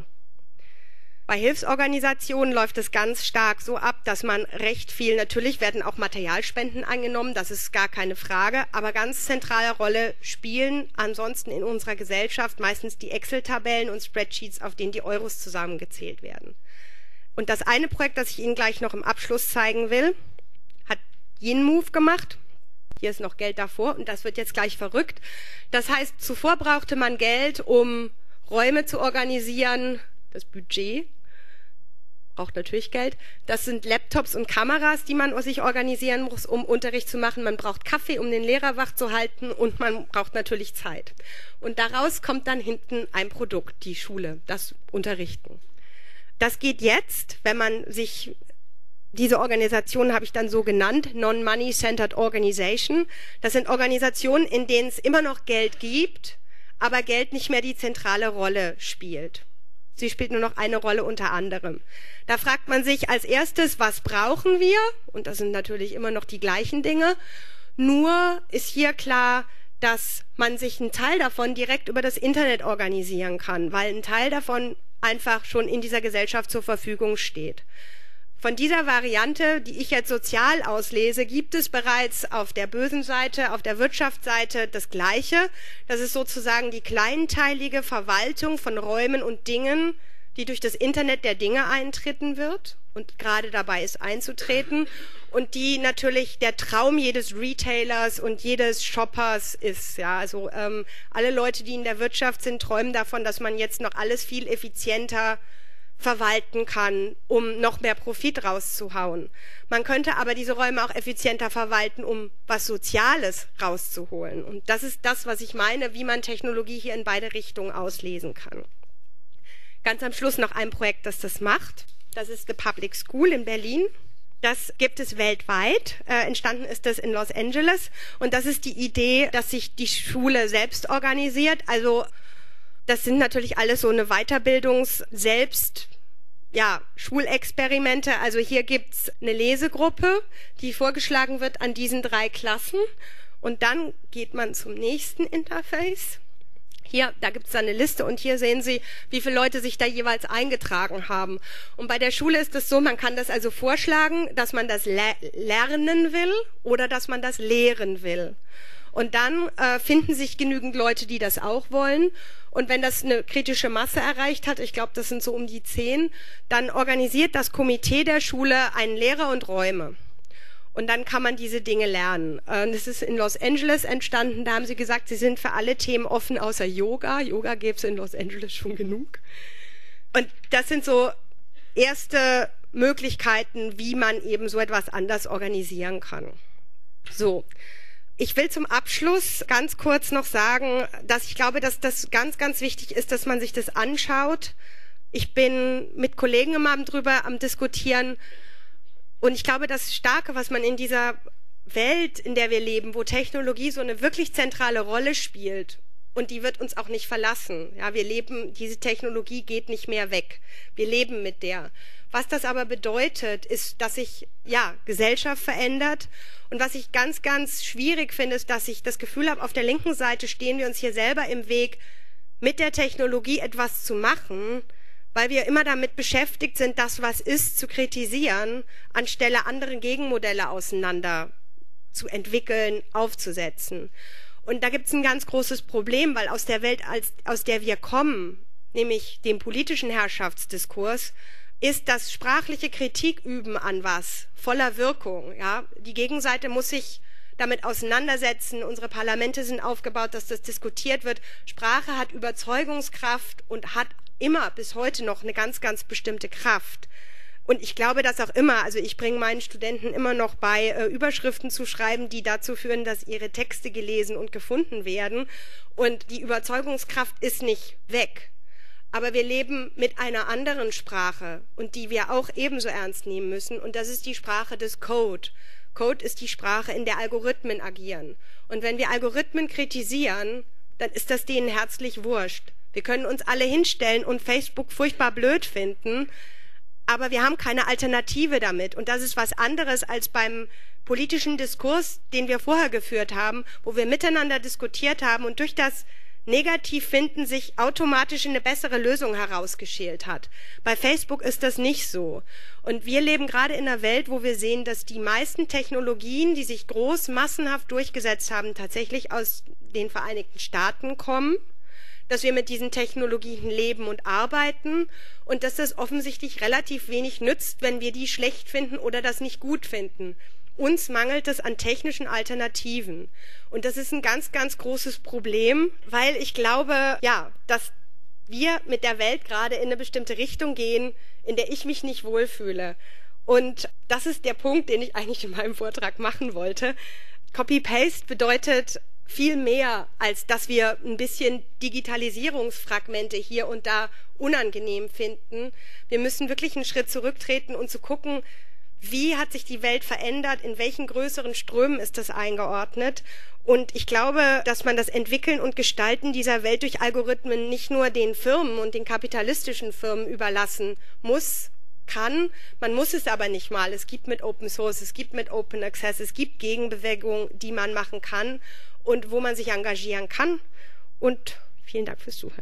Bei Hilfsorganisationen läuft es ganz stark so ab, dass man recht viel, natürlich werden auch Materialspenden angenommen, das ist gar keine Frage, aber ganz zentrale Rolle spielen ansonsten in unserer Gesellschaft meistens die Excel-Tabellen und Spreadsheets, auf denen die Euros zusammengezählt werden. Und das eine Projekt, das ich Ihnen gleich noch im Abschluss zeigen will, hat YinMove gemacht. Hier ist noch Geld davor und das wird jetzt gleich verrückt. Das heißt, zuvor brauchte man Geld, um Räume zu organisieren. Das Budget braucht natürlich Geld. Das sind Laptops und Kameras, die man sich organisieren muss, um Unterricht zu machen. Man braucht Kaffee, um den Lehrer wach zu halten und man braucht natürlich Zeit. Und daraus kommt dann hinten ein Produkt, die Schule, das Unterrichten. Das geht jetzt, wenn man sich, diese Organisation habe ich dann so genannt, Non-Money-Centered Organization. Das sind Organisationen, in denen es immer noch Geld gibt, aber Geld nicht mehr die zentrale Rolle spielt. Sie spielt nur noch eine Rolle unter anderem. Da fragt man sich als erstes, was brauchen wir? Und das sind natürlich immer noch die gleichen Dinge. Nur ist hier klar, dass man sich einen Teil davon direkt über das Internet organisieren kann, weil ein Teil davon einfach schon in dieser Gesellschaft zur Verfügung steht. Von dieser Variante, die ich jetzt sozial auslese, gibt es bereits auf der bösen Seite, auf der Wirtschaftsseite das Gleiche. Das ist sozusagen die kleinteilige Verwaltung von Räumen und Dingen, die durch das Internet der Dinge eintreten wird und gerade dabei ist einzutreten und die natürlich der Traum jedes Retailers und jedes Shoppers ist. Ja, also alle Leute, die in der Wirtschaft sind, träumen davon, dass man jetzt noch alles viel effizienter verwalten kann, um noch mehr Profit rauszuhauen. Man könnte aber diese Räume auch effizienter verwalten, um was Soziales rauszuholen. Und das ist das, was ich meine, wie man Technologie hier in beide Richtungen auslesen kann. Ganz am Schluss noch ein Projekt, das das macht. Das ist The Public School in Berlin. Das gibt es weltweit. Entstanden ist das in Los Angeles. Und das ist die Idee, dass sich die Schule selbst organisiert. Also das sind natürlich alles so eine Schulexperimente. Also hier gibt's eine Lesegruppe, die vorgeschlagen wird an diesen 3 Klassen. Und dann geht man zum nächsten Interface. Hier, da gibt es dann eine Liste und hier sehen Sie, wie viele Leute sich da jeweils eingetragen haben. Und bei der Schule ist es so, man kann das also vorschlagen, dass man das lernen will oder dass man das lehren will. Und dann finden sich genügend Leute, die das auch wollen. Und wenn das eine kritische Masse erreicht hat, ich glaube, das sind so um die 10, dann organisiert das Komitee der Schule einen Lehrer und Räume. Und dann kann man diese Dinge lernen. Das ist in Los Angeles entstanden. Da haben sie gesagt, sie sind für alle Themen offen außer Yoga. Yoga gäbe es in Los Angeles schon genug. Und das sind so erste Möglichkeiten, wie man eben so etwas anders organisieren kann. So. Ich will zum Abschluss ganz kurz noch sagen, dass ich glaube, dass das ganz, ganz wichtig ist, dass man sich das anschaut. Ich bin mit Kollegen immer drüber am Diskutieren. Und ich glaube, das Starke, was man in dieser Welt, in der wir leben, wo Technologie so eine wirklich zentrale Rolle spielt, und die wird uns auch nicht verlassen. Ja, wir leben, diese Technologie geht nicht mehr weg. Wir leben mit der. Was das aber bedeutet, ist, dass sich Gesellschaft verändert. Und was ich ganz, ganz schwierig finde, ist, dass ich das Gefühl habe, auf der linken Seite stehen wir uns hier selber im Weg, mit der Technologie etwas zu machen, weil wir immer damit beschäftigt sind, das, was ist, zu kritisieren, anstelle andere Gegenmodelle auseinander zu entwickeln, aufzusetzen. Und da gibt es ein ganz großes Problem, weil aus der Welt, aus der wir kommen, nämlich dem politischen Herrschaftsdiskurs, ist das sprachliche Kritik üben an was voller Wirkung. Ja? Die Gegenseite muss sich damit auseinandersetzen. Unsere Parlamente sind aufgebaut, dass das diskutiert wird. Sprache hat Überzeugungskraft und hat immer bis heute noch eine ganz, ganz bestimmte Kraft. Und ich glaube, dass auch immer, also ich bringe meinen Studenten immer noch bei, Überschriften zu schreiben, die dazu führen, dass ihre Texte gelesen und gefunden werden. Und die Überzeugungskraft ist nicht weg. Aber wir leben mit einer anderen Sprache und die wir auch ebenso ernst nehmen müssen. Und das ist die Sprache des Code. Code ist die Sprache, in der Algorithmen agieren. Und wenn wir Algorithmen kritisieren, dann ist das denen herzlich wurscht. Wir können uns alle hinstellen und Facebook furchtbar blöd finden, aber wir haben keine Alternative damit. Und das ist was anderes als beim politischen Diskurs, den wir vorher geführt haben, wo wir miteinander diskutiert haben und durch das Negativfinden sich automatisch eine bessere Lösung herausgeschält hat. Bei Facebook ist das nicht so. Und wir leben gerade in einer Welt, wo wir sehen, dass die meisten Technologien, die sich groß massenhaft durchgesetzt haben, tatsächlich aus den Vereinigten Staaten kommen, dass wir mit diesen Technologien leben und arbeiten und dass das offensichtlich relativ wenig nützt, wenn wir die schlecht finden oder das nicht gut finden. Uns mangelt es an technischen Alternativen. Und das ist ein ganz, ganz großes Problem, weil ich glaube, dass wir mit der Welt gerade in eine bestimmte Richtung gehen, in der ich mich nicht wohlfühle. Und das ist der Punkt, den ich eigentlich in meinem Vortrag machen wollte. Copy-Paste bedeutet viel mehr, als dass wir ein bisschen Digitalisierungsfragmente hier und da unangenehm finden. Wir müssen wirklich einen Schritt zurücktreten und zu gucken, wie hat sich die Welt verändert, in welchen größeren Strömen ist das eingeordnet. Und ich glaube, dass man das Entwickeln und Gestalten dieser Welt durch Algorithmen nicht nur den Firmen und den kapitalistischen Firmen überlassen kann. Man muss es aber nicht mal. Es gibt mit Open Source, es gibt mit Open Access, es gibt Gegenbewegungen, die man machen kann und wo man sich engagieren kann. Und vielen Dank fürs Zuhören.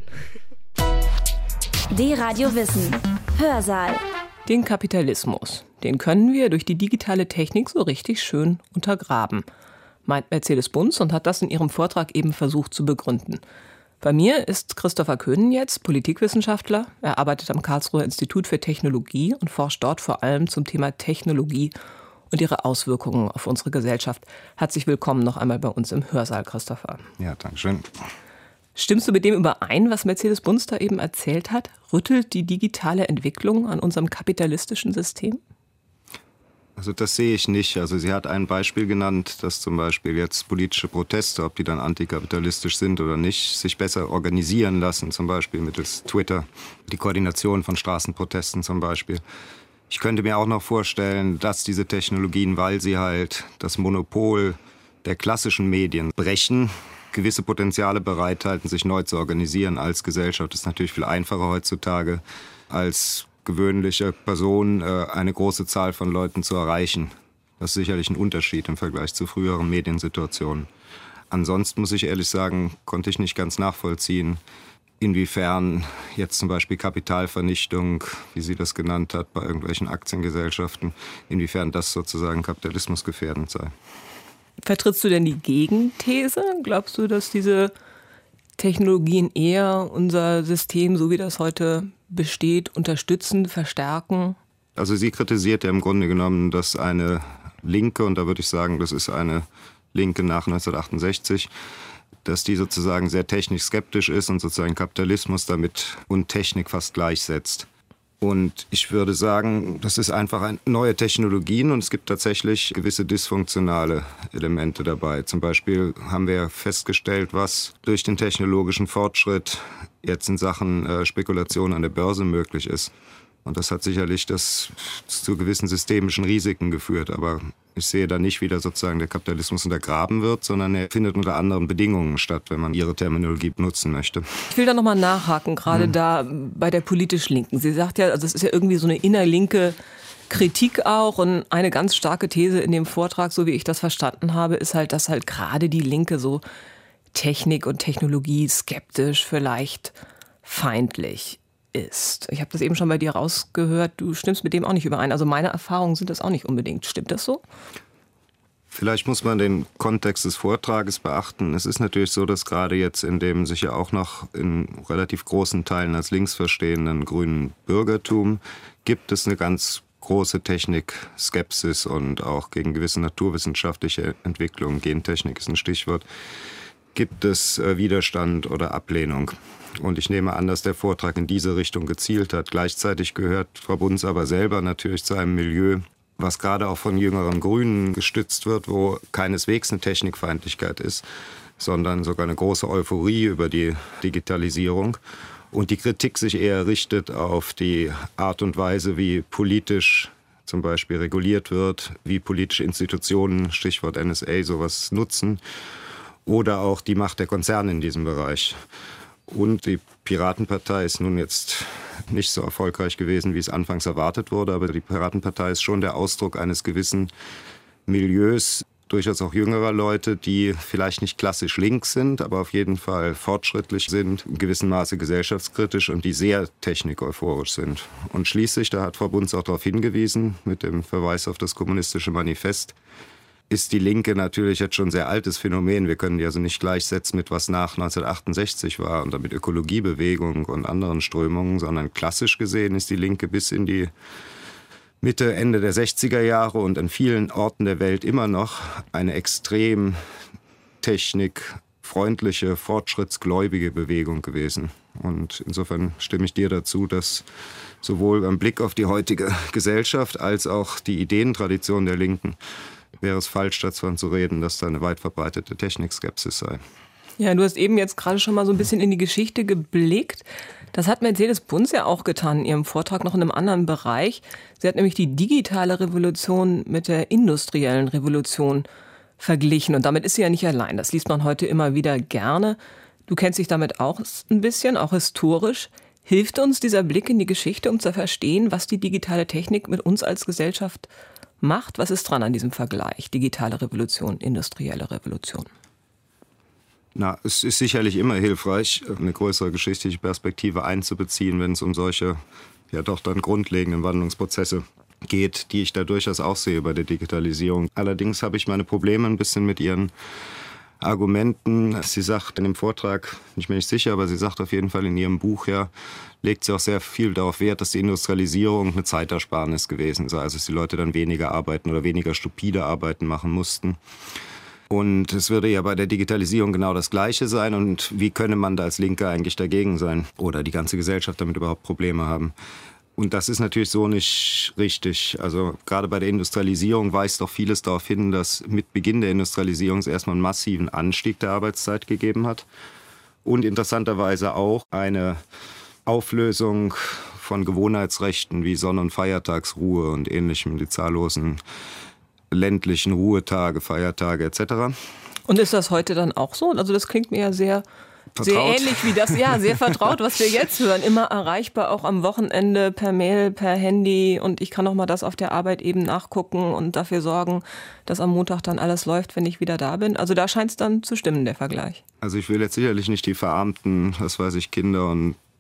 D-Radio Wissen. Hörsaal. Den Kapitalismus, den können wir durch die digitale Technik so richtig schön untergraben, meint Mercedes Bunz und hat das in ihrem Vortrag eben versucht zu begründen. Bei mir ist Christopher Köhnen jetzt Politikwissenschaftler. Er arbeitet am Karlsruher Institut für Technologie und forscht dort vor allem zum Thema Technologie und ihre Auswirkungen auf unsere Gesellschaft. Herzlich willkommen noch einmal bei uns im Hörsaal, Christopher. Ja, danke schön. Stimmst du mit dem überein, was Mercedes Bunz da eben erzählt hat? Rüttelt die digitale Entwicklung an unserem kapitalistischen System? Also das sehe ich nicht. Also sie hat ein Beispiel genannt, dass zum Beispiel jetzt politische Proteste, ob die dann antikapitalistisch sind oder nicht, sich besser organisieren lassen, zum Beispiel mittels Twitter, die Koordination von Straßenprotesten zum Beispiel. Ich könnte mir auch noch vorstellen, dass diese Technologien, weil sie halt das Monopol der klassischen Medien brechen, gewisse Potenziale bereithalten, sich neu zu organisieren als Gesellschaft. Das ist natürlich viel einfacher heutzutage, als gewöhnliche Person eine große Zahl von Leuten zu erreichen. Das ist sicherlich ein Unterschied im Vergleich zu früheren Mediensituationen. Ansonsten muss ich ehrlich sagen, konnte ich nicht ganz nachvollziehen, inwiefern jetzt zum Beispiel Kapitalvernichtung, wie sie das genannt hat, bei irgendwelchen Aktiengesellschaften, inwiefern das sozusagen kapitalismusgefährdend sei. Vertrittst du denn die Gegenthese? Glaubst du, dass diese Technologien eher unser System, so wie das heute besteht, unterstützen, verstärken? Also sie kritisiert ja im Grunde genommen, dass eine Linke, und da würde ich sagen, das ist eine Linke nach 1968, dass die sozusagen sehr technisch skeptisch ist und sozusagen Kapitalismus damit und Technik fast gleichsetzt. Und ich würde sagen, das ist einfach neue Technologien und es gibt tatsächlich gewisse dysfunktionale Elemente dabei. Zum Beispiel haben wir festgestellt, was durch den technologischen Fortschritt jetzt in Sachen Spekulation an der Börse möglich ist. Und das hat sicherlich zu gewissen systemischen Risiken geführt. Aber ich sehe da nicht, wie da sozusagen der Kapitalismus untergraben wird, sondern er findet unter anderen Bedingungen statt, wenn man ihre Terminologie benutzen möchte. Ich will da nochmal nachhaken, gerade da bei der politisch Linken. Sie sagt ja, also es ist ja irgendwie so eine innerlinke Kritik auch. Und eine ganz starke These in dem Vortrag, so wie ich das verstanden habe, ist halt, dass halt gerade die Linke so Technik und Technologie skeptisch, vielleicht feindlich ist. Ich habe das eben schon bei dir rausgehört, du stimmst mit dem auch nicht überein. Also meine Erfahrungen sind das auch nicht unbedingt. Stimmt das so? Vielleicht muss man den Kontext des Vortrages beachten. Es ist natürlich so, dass gerade jetzt in dem sich ja auch noch in relativ großen Teilen als links verstehenden grünen Bürgertum gibt es eine ganz große Technikskepsis und auch gegen gewisse naturwissenschaftliche Entwicklungen, Gentechnik ist ein Stichwort, gibt es Widerstand oder Ablehnung. Und ich nehme an, dass der Vortrag in diese Richtung gezielt hat. Gleichzeitig gehört Frau Bunz aber selber natürlich zu einem Milieu, was gerade auch von jüngeren Grünen gestützt wird, wo keineswegs eine Technikfeindlichkeit ist, sondern sogar eine große Euphorie über die Digitalisierung. Und die Kritik sich eher richtet auf die Art und Weise, wie politisch zum Beispiel reguliert wird, wie politische Institutionen, Stichwort NSA, sowas nutzen. Oder auch die Macht der Konzerne in diesem Bereich. Und die Piratenpartei ist nun jetzt nicht so erfolgreich gewesen, wie es anfangs erwartet wurde. Aber die Piratenpartei ist schon der Ausdruck eines gewissen Milieus, durchaus auch jüngerer Leute, die vielleicht nicht klassisch links sind, aber auf jeden Fall fortschrittlich sind, in gewissem Maße gesellschaftskritisch und die sehr technikeuphorisch sind. Und schließlich, da hat Frau Bunz auch darauf hingewiesen, mit dem Verweis auf das kommunistische Manifest, ist die Linke natürlich jetzt schon ein sehr altes Phänomen. Wir können die also nicht gleichsetzen mit was nach 1968 war und damit Ökologiebewegung und anderen Strömungen, sondern klassisch gesehen ist die Linke bis in die Mitte, Ende der 60er Jahre und an vielen Orten der Welt immer noch eine extrem technikfreundliche, fortschrittsgläubige Bewegung gewesen. Und insofern stimme ich dir dazu, dass sowohl beim Blick auf die heutige Gesellschaft als auch die Ideentradition der Linken wäre es falsch, davon zu reden, dass da eine weit verbreitete Technikskepsis sei. Ja, du hast eben jetzt gerade schon mal so ein bisschen in die Geschichte geblickt. Das hat Mercedes-Bunz ja auch getan in ihrem Vortrag noch in einem anderen Bereich. Sie hat nämlich die digitale Revolution mit der industriellen Revolution verglichen. Und damit ist sie ja nicht allein. Das liest man heute immer wieder gerne. Du kennst dich damit auch ein bisschen, auch historisch. Hilft uns dieser Blick in die Geschichte, um zu verstehen, was die digitale Technik mit uns als Gesellschaft macht? Was ist dran an diesem Vergleich? Digitale Revolution, industrielle Revolution. Na, es ist sicherlich immer hilfreich, eine größere geschichtliche Perspektive einzubeziehen, wenn es um solche, ja doch dann grundlegenden Wandlungsprozesse geht, die ich da durchaus auch sehe bei der Digitalisierung. Allerdings habe ich meine Probleme ein bisschen mit ihren Argumenten. Sie sagt in dem Vortrag, nicht mehr nicht sicher, aber sie sagt auf jeden Fall in ihrem Buch, ja, legt sie auch sehr viel darauf Wert, dass die Industrialisierung eine Zeitersparnis gewesen sei. Also dass die Leute dann weniger arbeiten oder weniger stupide Arbeiten machen mussten. Und es würde ja bei der Digitalisierung genau das Gleiche sein. Und wie könne man da als Linke eigentlich dagegen sein? Oder die ganze Gesellschaft damit überhaupt Probleme haben? Und das ist natürlich so nicht richtig. Also gerade bei der Industrialisierung weist doch vieles darauf hin, dass mit Beginn der Industrialisierung es erstmal einen massiven Anstieg der Arbeitszeit gegeben hat. Und interessanterweise auch eine Auflösung von Gewohnheitsrechten wie Sonn- und Feiertagsruhe und Ähnlichem, die zahllosen ländlichen Ruhetage, Feiertage etc. Und ist das heute dann auch so? Also das klingt mir ja sehr ähnlich wie das, ja, sehr vertraut, was wir jetzt hören. Immer erreichbar, auch am Wochenende, per Mail, per Handy. Und ich kann auch mal das auf der Arbeit eben nachgucken und dafür sorgen, dass am Montag dann alles läuft, wenn ich wieder da bin. Also da scheint es dann zu stimmen, der Vergleich. Also ich will jetzt sicherlich nicht die verarmten, was weiß ich, Kinder und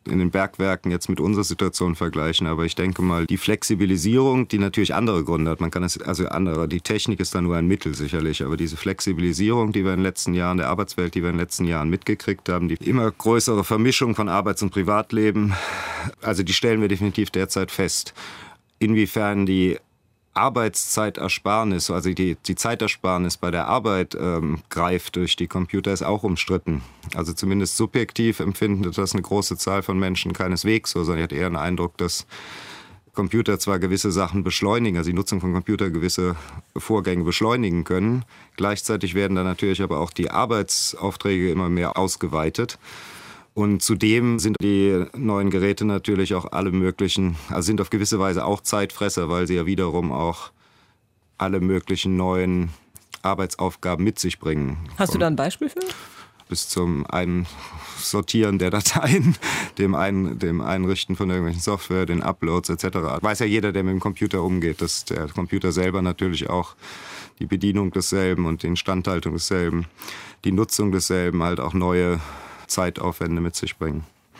in den Bergwerken jetzt mit unserer Situation vergleichen, aber ich denke mal, die Flexibilisierung, die natürlich andere Gründe hat, die Technik ist da nur ein Mittel sicherlich, aber diese Flexibilisierung, die wir in den letzten Jahren, der Arbeitswelt, die wir in den letzten Jahren mitgekriegt haben, die immer größere Vermischung von Arbeits- und Privatleben, also die stellen wir definitiv derzeit fest. Inwiefern die Arbeitszeitersparnis, also die Zeitersparnis bei der Arbeit greift durch die Computer, ist auch umstritten. Also zumindest subjektiv empfindet das eine große Zahl von Menschen keineswegs so, sondern ich hatte eher den Eindruck, dass Computer zwar gewisse Sachen beschleunigen, also die Nutzung von Computer gewisse Vorgänge beschleunigen können. Gleichzeitig werden dann natürlich aber auch die Arbeitsaufträge immer mehr ausgeweitet. Und zudem sind die neuen Geräte natürlich auch alle möglichen, also sind auf gewisse Weise auch Zeitfresser, weil sie ja wiederum auch alle möglichen neuen Arbeitsaufgaben mit sich bringen. Hast du da ein Beispiel für? Bis zum Sortieren der Dateien, dem Einrichten von irgendwelchen Software, den Uploads etc. Weiß ja jeder, der mit dem Computer umgeht, dass der Computer selber natürlich auch die Bedienung desselben und die Instandhaltung desselben, die Nutzung desselben halt auch neue Zeitaufwände mit sich bringen.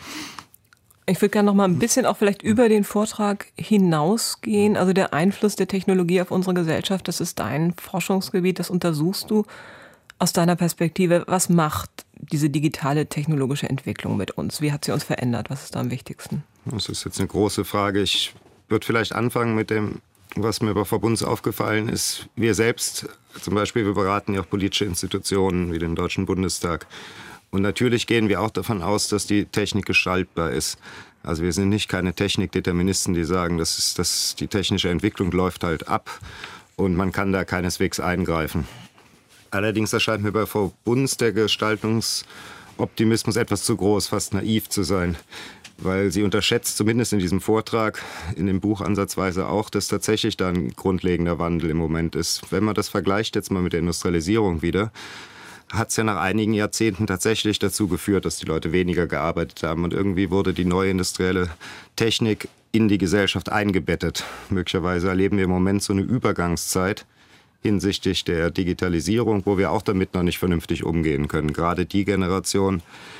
Ich würde gerne noch mal ein bisschen auch vielleicht über den Vortrag hinausgehen. Also der Einfluss der Technologie auf unsere Gesellschaft, das ist dein Forschungsgebiet, das untersuchst du aus deiner Perspektive. Was macht diese digitale technologische Entwicklung mit uns? Wie hat sie uns verändert? Was ist da am wichtigsten? Das ist jetzt eine große Frage. Ich würde vielleicht anfangen mit dem, was mir bei Verbunds aufgefallen ist. Wir selbst, zum Beispiel, wir beraten ja auch politische Institutionen wie den Deutschen Bundestag. Und natürlich gehen wir auch davon aus, dass die Technik gestaltbar ist. Also wir sind nicht keine Technikdeterministen, die sagen, dass die technische Entwicklung läuft halt ab und man kann da keineswegs eingreifen. Allerdings erscheint mir bei Verbunds der Gestaltungsoptimismus etwas zu groß, fast naiv zu sein. Weil sie unterschätzt, zumindest in diesem Vortrag, in dem Buch ansatzweise auch, dass tatsächlich da ein grundlegender Wandel im Moment ist. Wenn man das vergleicht jetzt mal mit der Industrialisierung wieder, hat es ja nach einigen Jahrzehnten tatsächlich dazu geführt, dass die Leute weniger gearbeitet haben. Und irgendwie wurde die neue industrielle Technik in die Gesellschaft eingebettet. Möglicherweise erleben wir im Moment so eine Übergangszeit hinsichtlich der Digitalisierung, wo wir auch damit noch nicht vernünftig umgehen können. Gerade die Generation,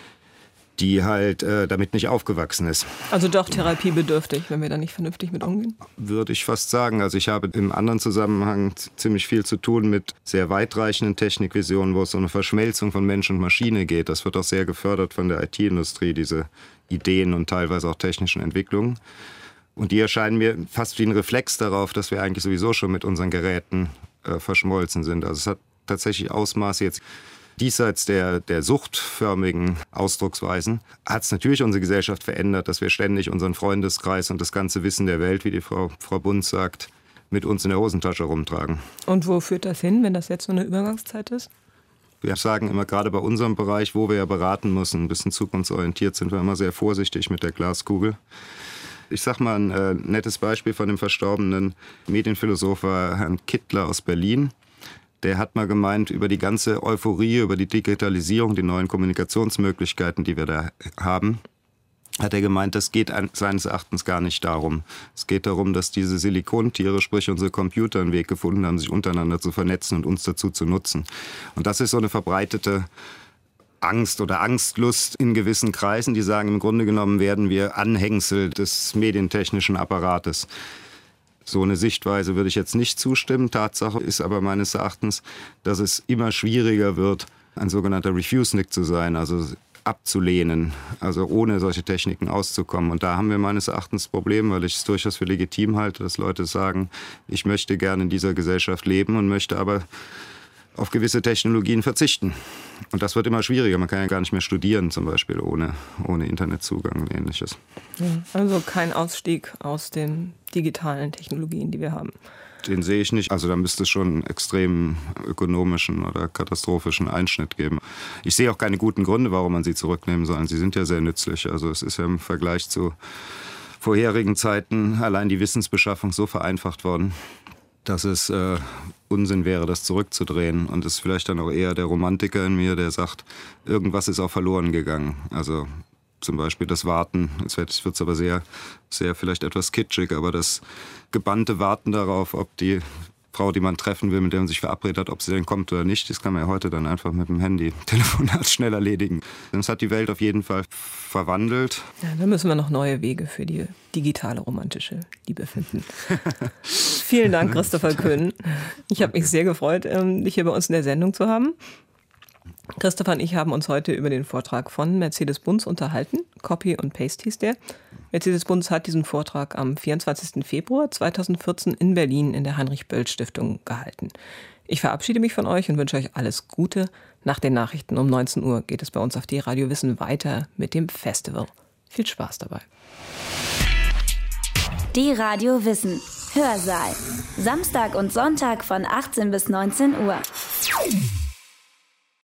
die halt damit nicht aufgewachsen ist. Also doch therapiebedürftig, wenn wir da nicht vernünftig mit umgehen? Würde ich fast sagen. Also ich habe im anderen Zusammenhang ziemlich viel zu tun mit sehr weitreichenden Technikvisionen, wo es so eine Verschmelzung von Mensch und Maschine geht. Das wird auch sehr gefördert von der IT-Industrie, diese Ideen und teilweise auch technischen Entwicklungen. Und die erscheinen mir fast wie ein Reflex darauf, dass wir eigentlich sowieso schon mit unseren Geräten verschmolzen sind. Also es hat tatsächlich Ausmaße jetzt. Diesseits der suchtförmigen Ausdrucksweisen hat es natürlich unsere Gesellschaft verändert, dass wir ständig unseren Freundeskreis und das ganze Wissen der Welt, wie die Frau Bunz sagt, mit uns in der Hosentasche rumtragen. Und wo führt das hin, wenn das jetzt so eine Übergangszeit ist? Wir sagen immer, gerade bei unserem Bereich, wo wir ja beraten müssen, ein bisschen zukunftsorientiert, sind wir immer sehr vorsichtig mit der Glaskugel. Ich sag mal ein nettes Beispiel von dem verstorbenen Medienphilosoph Herrn Kittler aus Berlin. Der hat mal gemeint, über die ganze Euphorie, über die Digitalisierung, die neuen Kommunikationsmöglichkeiten, die wir da haben, hat er gemeint, das geht seines Erachtens gar nicht darum. Es geht darum, dass diese Silikontiere, sprich unsere Computer, einen Weg gefunden haben, sich untereinander zu vernetzen und uns dazu zu nutzen. Und das ist so eine verbreitete Angst oder Angstlust in gewissen Kreisen, die sagen, im Grunde genommen werden wir Anhängsel des medientechnischen Apparates. So eine Sichtweise würde ich jetzt nicht zustimmen. Tatsache ist aber meines Erachtens, dass es immer schwieriger wird, ein sogenannter Refusenick zu sein, also abzulehnen, also ohne solche Techniken auszukommen. Und da haben wir meines Erachtens das Problem, weil ich es durchaus für legitim halte, dass Leute sagen, ich möchte gerne in dieser Gesellschaft leben und möchte aber auf gewisse Technologien verzichten. Und das wird immer schwieriger. Man kann ja gar nicht mehr studieren, zum Beispiel ohne Internetzugang und Ähnliches. Ja, also kein Ausstieg aus den digitalen Technologien, die wir haben. Den sehe ich nicht. Also da müsste es schon einen extremen ökonomischen oder katastrophischen Einschnitt geben. Ich sehe auch keine guten Gründe, warum man sie zurücknehmen soll. Sie sind ja sehr nützlich. Also es ist ja im Vergleich zu vorherigen Zeiten allein die Wissensbeschaffung so vereinfacht worden, dass es Unsinn wäre, das zurückzudrehen. Und es ist vielleicht dann auch eher der Romantiker in mir, der sagt, irgendwas ist auch verloren gegangen. Also zum Beispiel das Warten, jetzt wird es aber sehr, sehr vielleicht etwas kitschig, aber das gebannte Warten darauf, ob die Frau, die man treffen will, mit der man sich verabredet hat, ob sie denn kommt oder nicht, das kann man ja heute dann einfach mit dem Handy Telefonat schnell erledigen. Das hat die Welt auf jeden Fall verwandelt. Ja, da müssen wir noch neue Wege für die digitale romantische Liebe finden. Vielen Dank, Christopher Köhn. Ich habe mich sehr gefreut, dich hier bei uns in der Sendung zu haben. Christopher und ich haben uns heute über den Vortrag von Mercedes-Bunz unterhalten. Copy und Paste hieß der. Mercedes-Bunz hat diesen Vortrag am 24. Februar 2014 in Berlin in der Heinrich-Böll-Stiftung gehalten. Ich verabschiede mich von euch und wünsche euch alles Gute. Nach den Nachrichten um 19 Uhr geht es bei uns auf D-Radio Wissen weiter mit dem Festival. Viel Spaß dabei. D-Radio Wissen. Hörsaal. Samstag und Sonntag von 18 bis 19 Uhr.